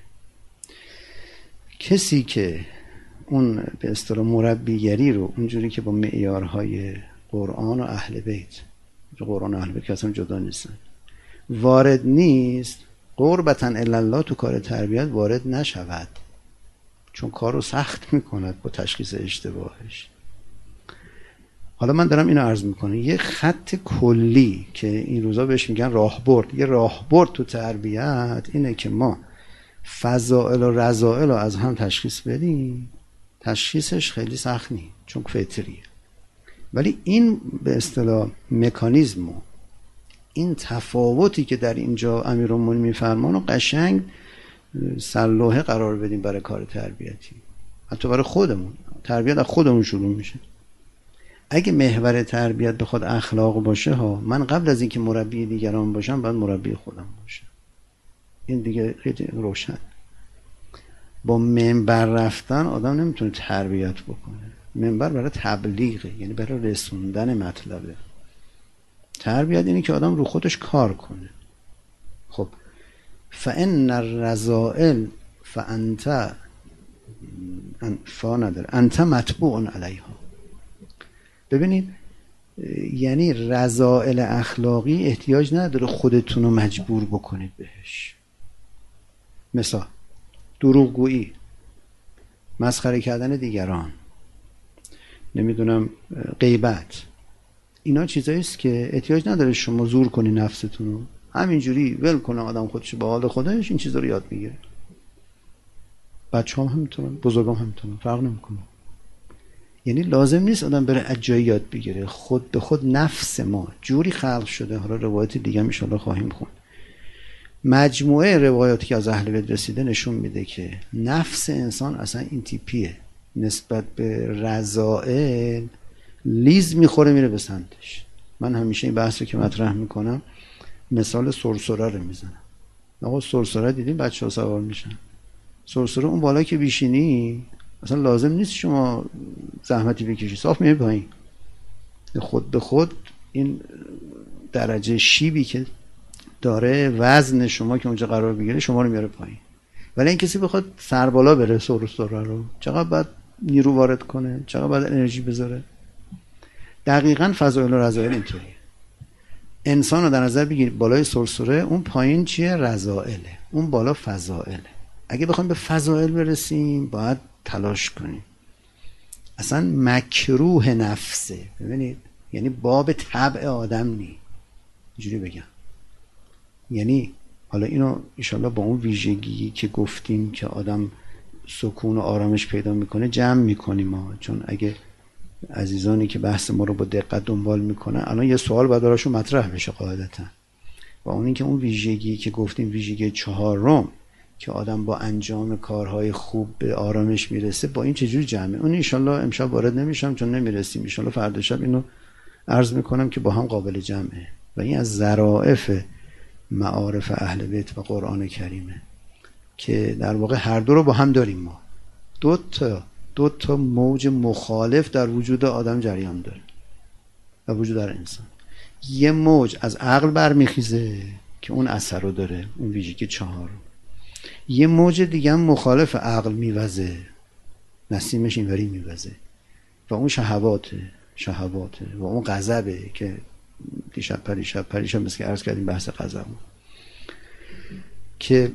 کسی که اون به اصطلاح مربیگری رو اونجوری که با معیارهای قرآن و اهل بیت، قرآن و اهل بیت که اصلا جدا نیستن، وارد نیست، قربتاً الله تو کار تربیت وارد نشود، چون کار رو سخت میکند با تشخیص اشتباهش. حالا من دارم اینو عرض میکنم، یه خط کلی که این روزا بهش میگن راهبرد، یه راهبرد تو تربیت اینه که ما فضائل و رذائل رو از هم تشخیص بدیم. تشخیصش خیلی سخت نیست چون فطریه، ولی این به اصطلاح مکانیزم و این تفاوتی که در اینجا امیرالمومنین میفرمان و قشنگ سرلوحه قرار بدیم برای کار تربیتی، حتی برای خودمون. تربیت از خودمون شروع میشه. اگه محور تربیت بخواد اخلاق باشه ها، من قبل از اینکه مربی دیگران باشم باید مربی خودم باشم. این دیگه خیلی روشن. با منبر رفتن آدم نمیتونه تربیت بکنه. منبر برای تبلیغه، یعنی برای رسوندن مطلبه. تربیت اینه که آدم رو خودش کار کنه. خب فإن الرذائل فانت فا نداره انت متبوع علیها. ببینید یعنی رذائل اخلاقی احتیاج نداره خودتون رو مجبور بکنید بهش. مثلا دروغگویی، مسخره کردن دیگران، نمیدونم غیبت، اینا چیزایی است که احتیاج نداره شما زور کنی نفستون رو، همینجوری ول کنه آدم خودش با حال خودش این چیزا رو یاد میگیره. بچه‌ها هم همینطورن، بزرگام هم همینطورن، فرق نمیکنه. یعنی لازم نیست آدم بره از جایی یاد بگیره، خود به خود نفس ما جوری خلق شده. حالا روایت دیگه هم ان شاءالله خواهیم خوند. مجموعه روایاتی که از اهل بیت رسیده نشون میده که نفس انسان اصلا این تیپیه، نسبت به رذائل لیز میخوره میره به سمتش. من همیشه این بحث رو که مطرح میکنم مثال سرسره رو میزنم. آقا سرسره دیدین بچه‌ها سوار میشن، سرسره اون بالا که بیشینی اصلا لازم نیست شما زحمتی بکشی، صاف میره پایین. خود به خود این درجه شیبی که داره وزن شما که اونجا قرار بگیره شما رو میاره پایین. ولی این کسی بخواد سر بالا بره سرسره رو، چقدر باید نیرو وارد کنه، چقدر باید انرژی بذاره. دقیقاً فضائل و رذائل اینطوریه. انسان رو در نظر بگیر بالای سرسره، اون پایین چیه؟ رذائله، اون بالا فضائله. اگه بخوایم به فضائل برسیم باید تلاش کنیم. اصلا مکروه نفسه، ببینید یعنی باب طبع آدم نی، اینجوری بگم. یعنی حالا اینو انشالله با اون ویژگی که گفتیم که آدم سکون و آرامش پیدا میکنه جمع میکنیم ما. چون اگه عزیزانی که بحث ما رو با دقت دنبال میکنن الان یه سوال باید براشون مطرح بشه قاعدتا. و اون اینکه اون ویژگی که گفتیم ویژگی چهارم که آدم با انجام کارهای خوب به آرامش میرسه، با این چجوری جمعه؟ اون انشالله امشب وارد نمیشم چون نمیرسیم، انشالله فردا شب اینو عرض میکنم که با هم قابل جمعه و این از ظرافت معارف اهل بیت و قرآن کریمه که در واقع هر دو رو با هم داریم. ما دو تا دو تا موج مخالف در وجود آدم جریان داره و وجود در انسان. یه موج از عقل برمیخیزه که اون اثر رو داره، اون ویژگی چهار. یه موج دیگه هم مخالف عقل میوزه، نسیمش اینوری میوزه و اون شهواته شهواته و اون غضبه که دیشب پریشب پریشب مثل که عرض کردیم بحث غضب که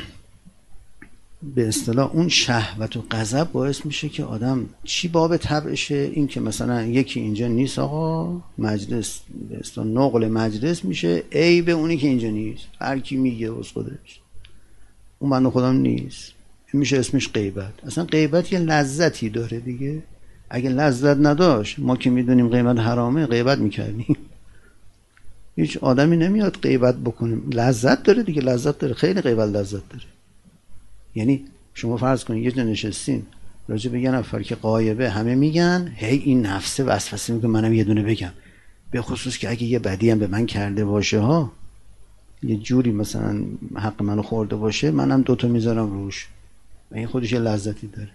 به اصطلاح اون شهوت و غضب باعث میشه که آدم چی باب طبعشه؟ این که مثلا یکی اینجا نیست آقا، مجلس به اصطلاح نقل مجلس میشه عیب اونی که اینجا نیست، هر کی میگه از خودش، اون بنده خودم نیست، میشه اسمش غیبت. اصلا غیبت یه لذتی داره دیگه، اگه لذت نداشت ما که میدونیم غیبت حرامه غیبت میکردیم. هیچ آدمی نمیاد غیبت بکنیم، لذت داره دیگه، لذت داره، خیلی غیبت لذت داره. یعنی شما فرض کنید یه جا نشستین راجع به یه نفر که غایبه همه میگن، هی این نفسه وسوسه میگه منم یه دونه بگم، به خصوص که اگه یه بدی هم به من کرده باشه ها، یه جوری مثلا حق منو خورده باشه، منم دوتا میذارم روش و این خودش یه لذتی داره.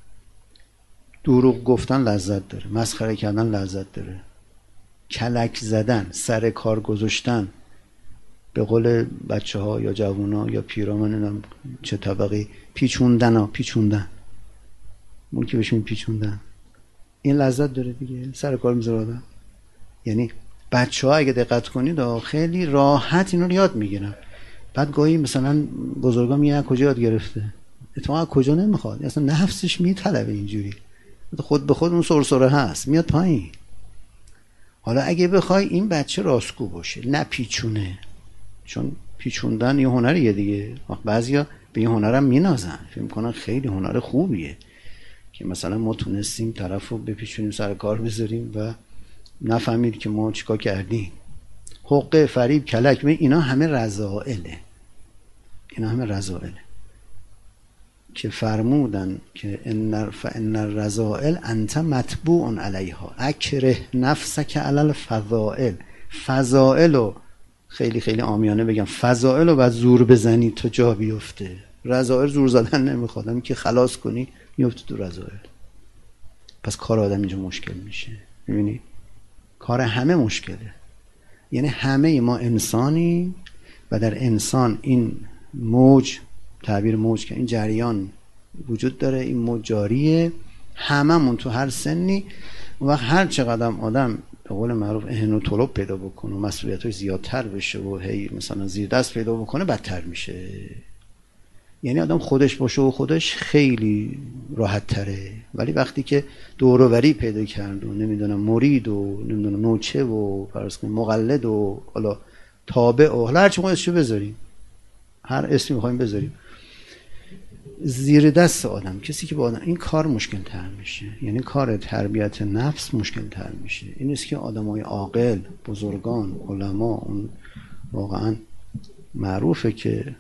دروغ گفتن لذت داره، مسخره کردن لذت داره، کلک زدن، سر کار گذاشتن، به قول بچه ها یا جوونا ها یا پیرا، من نمیدونم چه طبقه، پیچوندن ها پیچوندن اون که بهش پیچوندن، این لذت داره دیگه، سر کار میذاره آدم. یعنی بچه ها اگه دقت کنید خیلی راحت اینو یاد میگیرن. بعد گاهی مثلا بزرگا میگن کجا یاد گرفته؟ اتفاقا کجا نمیخواد، اصلا نفسش میطلبه اینجوری، خود به خود اون سرسره هست میاد پایین. حالا اگه بخوای این بچه راستگو باشه نپیچونه، چون پیچوندن یه هنریه دیگه، بعضیا به این هنرم مینازن، فکر میکنن خیلی هنر خوبیه که مثلا ما تونستیم طرفو بپیچونیم سر کار بذاریم و نفهمید که ما چیکار کردیم. حقه، فریب، کلک، اینا همه رذائله، اینا همه رذائله که فرمودن که ان فان الرذائل انت متبوع علیها اکره نفسک علی الفضائل. فضائلو خیلی خیلی عامیانه بگم، فضائلو بعد زور بزنی تو جا بیفته. رذائل زور زدن نمیخواد، همین که خلاص کنی میفته تو رذائل. پس کار آدم اینجا مشکل میشه. میبینی کار همه مشکله، یعنی همه ما انسانی و در انسان این موج، تعبیر موج که این جریان وجود داره، این موج جاریه، هممون تو هر سنی و هر چقدر آدم به قول معروف اهن و طلب پیدا بکنه و مسئولیتش زیادتر بشه و هی مثلا زیر دست پیدا بکنه بدتر میشه. یعنی آدم خودش باشه و خودش خیلی راحت تره، ولی وقتی که دور و بری پیدا کرد و نمیدونم مرید و نمیدونم نوچه و فرض کن مقلد و حالا تابع و حالا هر چی ما اسمشو بذاریم، هر اسمی میخوایم بذاریم، زیر دست آدم، کسی که با آدم، این کار مشکل تر میشه. یعنی کار تربیت نفس مشکل تر میشه. این است که آدمای عاقل، بزرگان، علما، اون واقعا معروفه که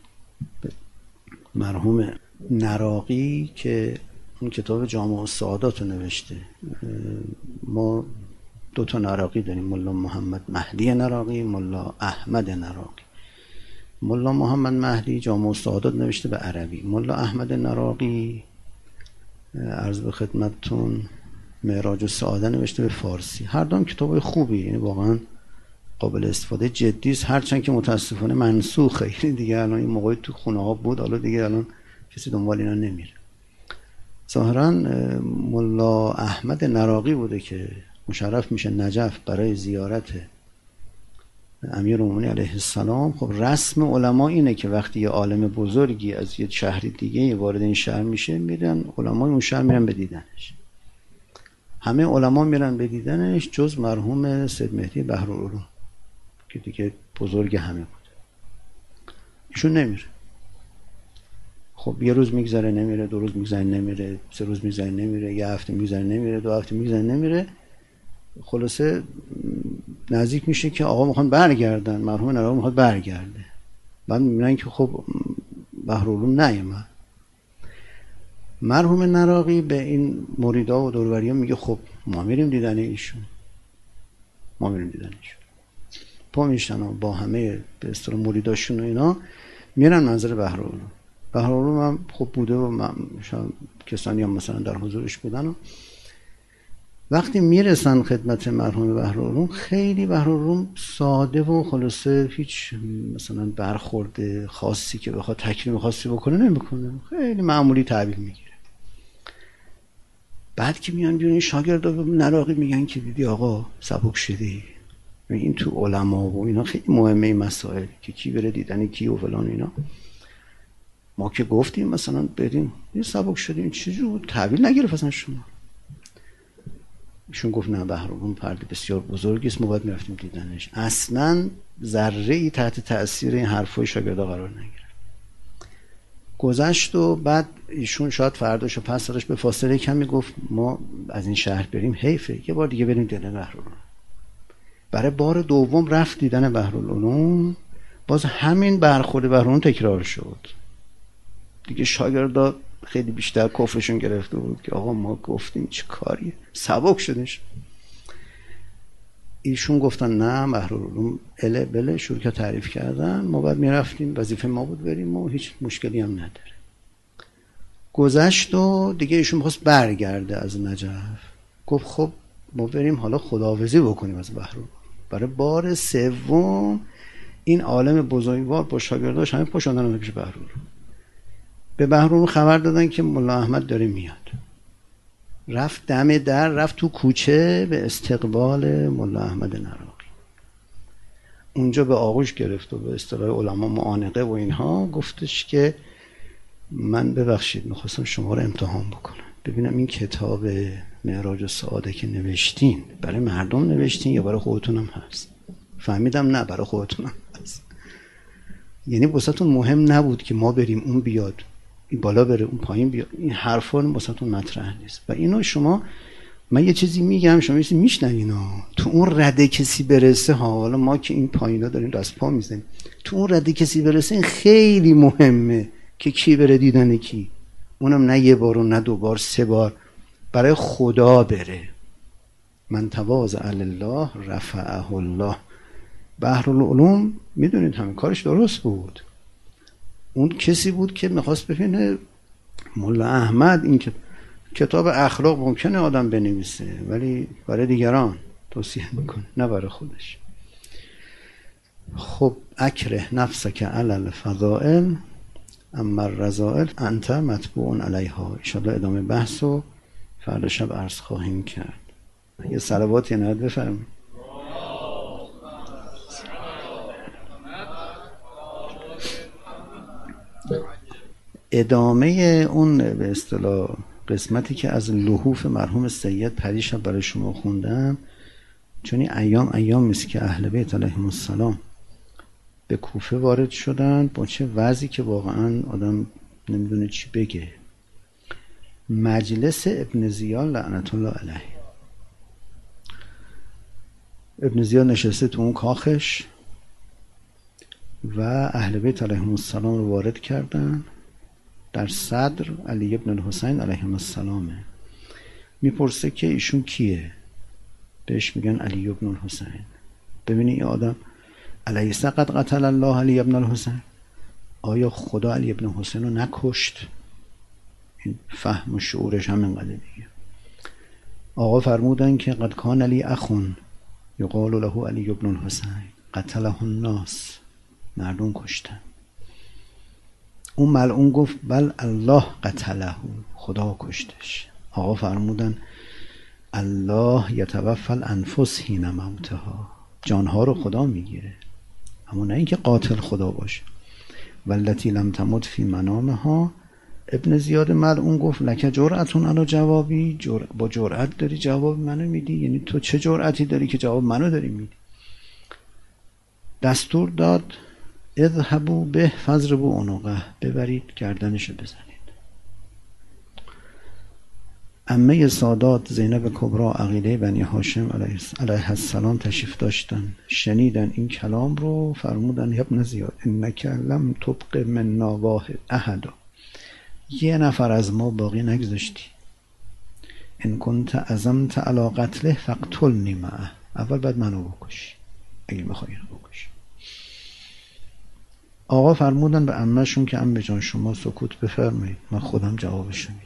مرحوم نراقی که اون کتاب جامع السعادات رو نوشته، ما دو تا نراقی داریم، ملا محمد مهدی نراقی، ملا احمد نراقی. ملا محمد مهدی جامع السعادات نوشته به عربی، ملا احمد نراقی عرض به خدمتتون معراج السعاده نوشته به فارسی. هر دو کتاب خوبی، یعنی واقعا قابل استفاده، جدی است، هرچند که متاسفانه منسوخه. یعنی دیگه الان این موقعی تو خونه ها بود، حالا دیگه الان کسی دنبال اینا نمیره. ظاهرا ملا احمد نراقی بوده که مشرف میشه نجف برای زیارت امیرالمومنین علیه السلام. خب رسم علما اینه که وقتی یه عالم بزرگی از یه شهر دیگه وارد این شهر میشه، میرن علمای اون شهر میرن به دیدنش. همه علما میرن به دیدنش جز مرحوم سید مهدی بحرالعلوم که دیگه بزرگ همه بود، ایشون نمیره. خب یه روز میگذره نمیره، دو روز میگذره نمیره، سه روز میگذره نمیره، یه هفته میگذره نمیره، دو هفته میگذره نمیره. خلاصه نزدیک میشه که آقا میخوان برگردن، مرحوم نراقی میخواد برگرده. بعد میبینن که خب بحرالعلوم نیامد. مرحوم نراقی به این مریدا و دوروریا میگه خب ما میریم دیدن ایشون، ما میریم دیدن ایشون. پا میشن با همه به اصطلاح مریداشون و اینا میرن منظر بحرالعلوم. بحرالعلوم هم خب بوده و کسانی هم مثلا در حضورش بودن و وقتی میرسن خدمت مرحوم بحرالعلوم، خیلی بحرالعلوم ساده و خلاصه، هیچ مثلا برخورد خاصی که بخواد تکریم خاصی بکنه نمیکنه، خیلی معمولی تحویل میگیره. بعد که میان بیرون شاگردا به نراقی میگن که دیدی آقا سبک شدی، این تو علما و اینا خیلی مهمه این مسائل که کی بره دیدن کی و فلان اینا. ما که گفتیم مثلا بریم این سبک شدیم، چجور تحویل نگرفت اصلا شما؟ ایشون گفت نه بحرالعلوم فرد بسیار بزرگی است، ما باید میرفتیم دیدنش. اصلا ذره ای تحت تأثیر این حرفای شاگردا قرار نگرفت. گذشت و بعد ایشون شاید فرداش و پس فرداش به فاصله کمی گفت ما از این شهر بریم حیفه، یه بار دیگه بریم دیدن بحرالعلوم. برای بار دوم رفت دیدن بحرالعلوم، باز همین برخورد بحرالعلوم تکرار شد. دیگه شاگردا خیلی بیشتر کفرشون گرفته بود که آقا ما گفتیم چه کاریه، سبک شدش. ایشون گفتن نه بحرالعلوم اله بله، شروع که تعریف کردن، ما باید میرفتیم، وظیفه ما بود بریم و هیچ مشکلی هم نداره. گذشت و دیگه ایشون می‌خواست برگرده از نجف. گفت خب ما بریم حالا خداحافظی بکنیم از بحرالعلوم. برای بار سوم این عالم بزرگوار با شاگرداش همین پشاندن پیش بحرالعلوم. به بحرالعلوم خبر دادن که ملا احمد داره میاد. رفت دم در، رفت تو کوچه به استقبال ملا احمد نراقی. اونجا به آغوش گرفت و به اصطلاح علما معانقه و اینها گفتش که من ببخشید میخواستم شما رو امتحان بکنم، ببینم این کتاب معراج السعاده که نوشتین برای مردم نوشتین یا برای خودتونم هست؟ فهمیدم نه برای خودتونم هست. یعنی واسهتون مهم نبود که ما بریم اون بیاد، این بالا بره اون پایین بیاد، این حرفا واسهتون مطرح نیست. و اینو شما، من یه چیزی میگم شما یه چیزی میشنوین ها، تو اون رده کسی برسه ها، حالا ما که این پایینا داریم دست پا میزنیم، تو اون رده کسی برسه این خیلی مهمه که کی بره دیدن کی، اونم نه یه بار و نه دو بار، سه بار، برای خدا بره. من تواضع علی الله رفعه الله. بحرالعلوم میدونید همین کارش درست بود. اون کسی بود که میخواست ببینه ملا احمد این که کتاب اخلاق ممکنه آدم بنویسه ولی برای دیگران توصیه میکنه نه برای خودش. خب اکره نفسک علی الفضائل اما الرذائل انت مطبوع علیها. انشاءالله ادامه بحث رو فردا شب عرض خواهیم کرد. یه صلوات عنایت بفرمایید. ادامه اون به اصطلاح قسمتی که از لحوف مرحوم سید پریشب برای شما خوندم، چون این ایام ایام میست که اهل بیت علیهم السلام به کوفه وارد شدن با چه وضعی که واقعا آدم نمیدونه چی بگه. مجلس ابن زیاد لعنت الله علیه، ابن زیاد نشسته تو اون کاخش و اهل بیت علیهم السلام رو وارد کردن. در صدر علی ابن الحسین علیهم السلامه. میپرسه که ایشون کیه؟ بهش میگن علی ابن الحسین. ببینی این آدم الیس قد قتل الله علی ابن الحسین، آیا خدا علی ابن حسین رو نکشت؟ این فهم و شعورش هم اینقدر دیگه. آقا فرمودن که قد کان علی اخون یقال له علی ابن الحسین قتله الناس، مردم کشتن. اون ملعون گفت بل الله قتله، خدا کشتش. آقا فرمودن الله یتوفی الانفس حین موتها، جانها رو خدا میگیره، اما نه اینکه قاتل خدا باشه. والتی لم تمت فی منامها. ابن زیاد ملعون گفت لک جرأتون علی جوابی، جر... با جرأت داری جواب منو میدی؟ یعنی تو چه جرأتی داری که جواب منو داری میدی؟ دستور داد اذهبوا به فضربوا عنقه، ببرید گردنشو بزنید. عمه سادات زینب کبرا عقیله بنی هاشم علیه السلام تشریف داشتن، شنیدن این کلام رو، فرمودن یا ابن زیاد انک لم تبق منا واحد احد، یه نفر از ما باقی نگذاشتی، ان کنت عزمت علی قتله فقتلنی معه، اول باید منو بکشی اگه میخوای اینو بکشی. آقا فرمودن به عمه‌شون که عمه جان شما سکوت بفرمایید، من خودم جوابش میدم.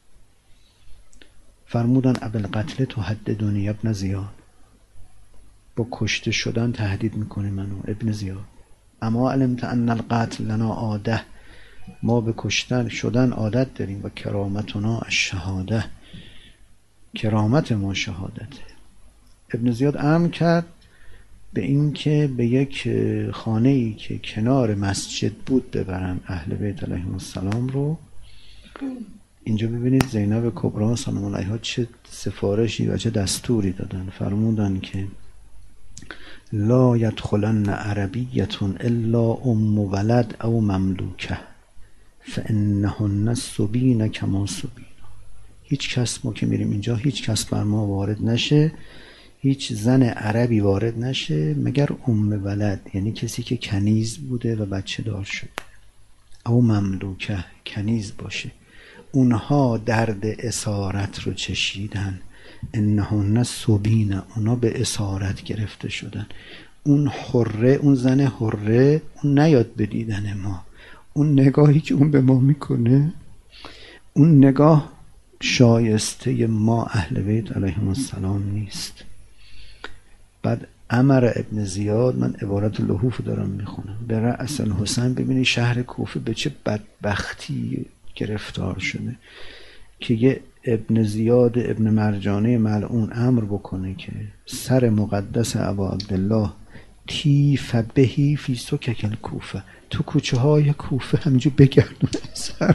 فرمودن ابوالقتل تهددنی ابن زیاد، با کشته شدن تهدید میکنه منو ابن زیاد. اما علمت ان القتل لنا عاده، ما به کشتن شدن عادت داریم و کرامتنا الشهاده، کرامت ما شهادته. ابن زیاد امر کرد به این که به یک خانه‌ای که کنار مسجد بود ببرن اهل بیت علیهم السلام رو. اینجا ببینید زینب کبرا سلام علیها چه سفارشی و چه دستوری دادن. فرمودن که لا یدخلن عربیة الا ام ولد او مملوکه فانهن السبین کما سبین، هیچ کس، ما که میریم اینجا هیچ کس بر ما وارد نشه، هیچ زن عربی وارد نشه مگر ام ولد، یعنی کسی که کنیز بوده و بچه دار شده، او مملوکه کنیز باشه. اونها درد اسارت رو چشیدن، انهن سبین، اونا به اسارت گرفته شدن. اون حره، اون زن حره، اون نیاد به دیدن ما، اون نگاهی که اون به ما میکنه، اون نگاه شایسته ما اهل بیت علیهم السلام نیست. بعد امر ابن زیاد، من عبارت لحوف دارم میخونم، به رأس الحسین، ببینی شهر کوفه به چه بدبختی گرفتار شده که یه ابن زیاد ابن مرجانه ملعون امر بکنه که سر مقدس ابا عبدالله تیف بهی فی سکک الکوفه، تو کوچه های کوفه همینجور بگردونه سر.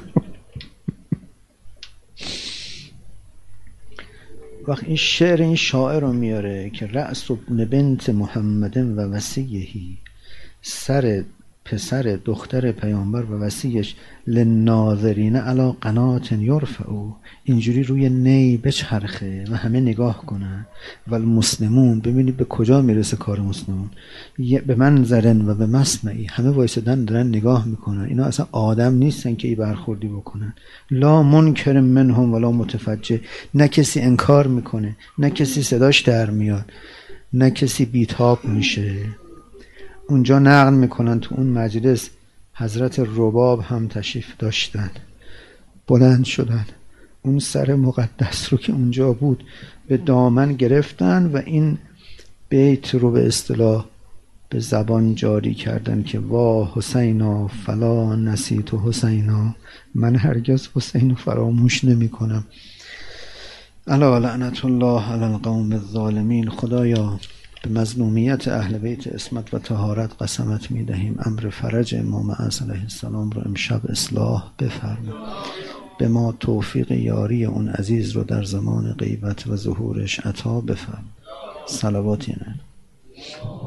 وقت این شعر این شاعر رو میاره که رأس ابن بنت محمد و وصیهی، سر پسر دختر پیامبر و وصیش، للناظرین علی قنات یرفع، اینجوری روی نی بچرخه و همه نگاه کنن. و المسلمون، ببینید به کجا میرسه کار مسلمون، به منظرن و به مسمعی، همه وایسادن دارن نگاه میکنن، اینا اصلا آدم نیستن که ای برخوردی بکنن. لا منکر منهم ولا متفجع، نه کسی انکار میکنه، نه کسی صداش در میاد، نه کسی بیتاب میشه. اونجا نقل میکنن تو اون مجلس حضرت رباب هم تشریف داشتن، بلند شدن، اون سر مقدس رو که اونجا بود به دامن گرفتن و این بیت رو به اصطلاح به زبان جاری کردن که وا حسینا فلا نسیت حسینا، من هرگز حسین رو فراموش نمی کنم. الا لعنت الله علی القوم الظالمین. خدایا به مظلومیت اهل بیت عصمت و طهارت قسمت می دهیم، امر فرج امام اعظم علیه السلام رو امشب اصلاح بفرما، به ما توفیق یاری اون عزیز رو در زمان غیبت و ظهورش عطا بفرما. صلواتی نه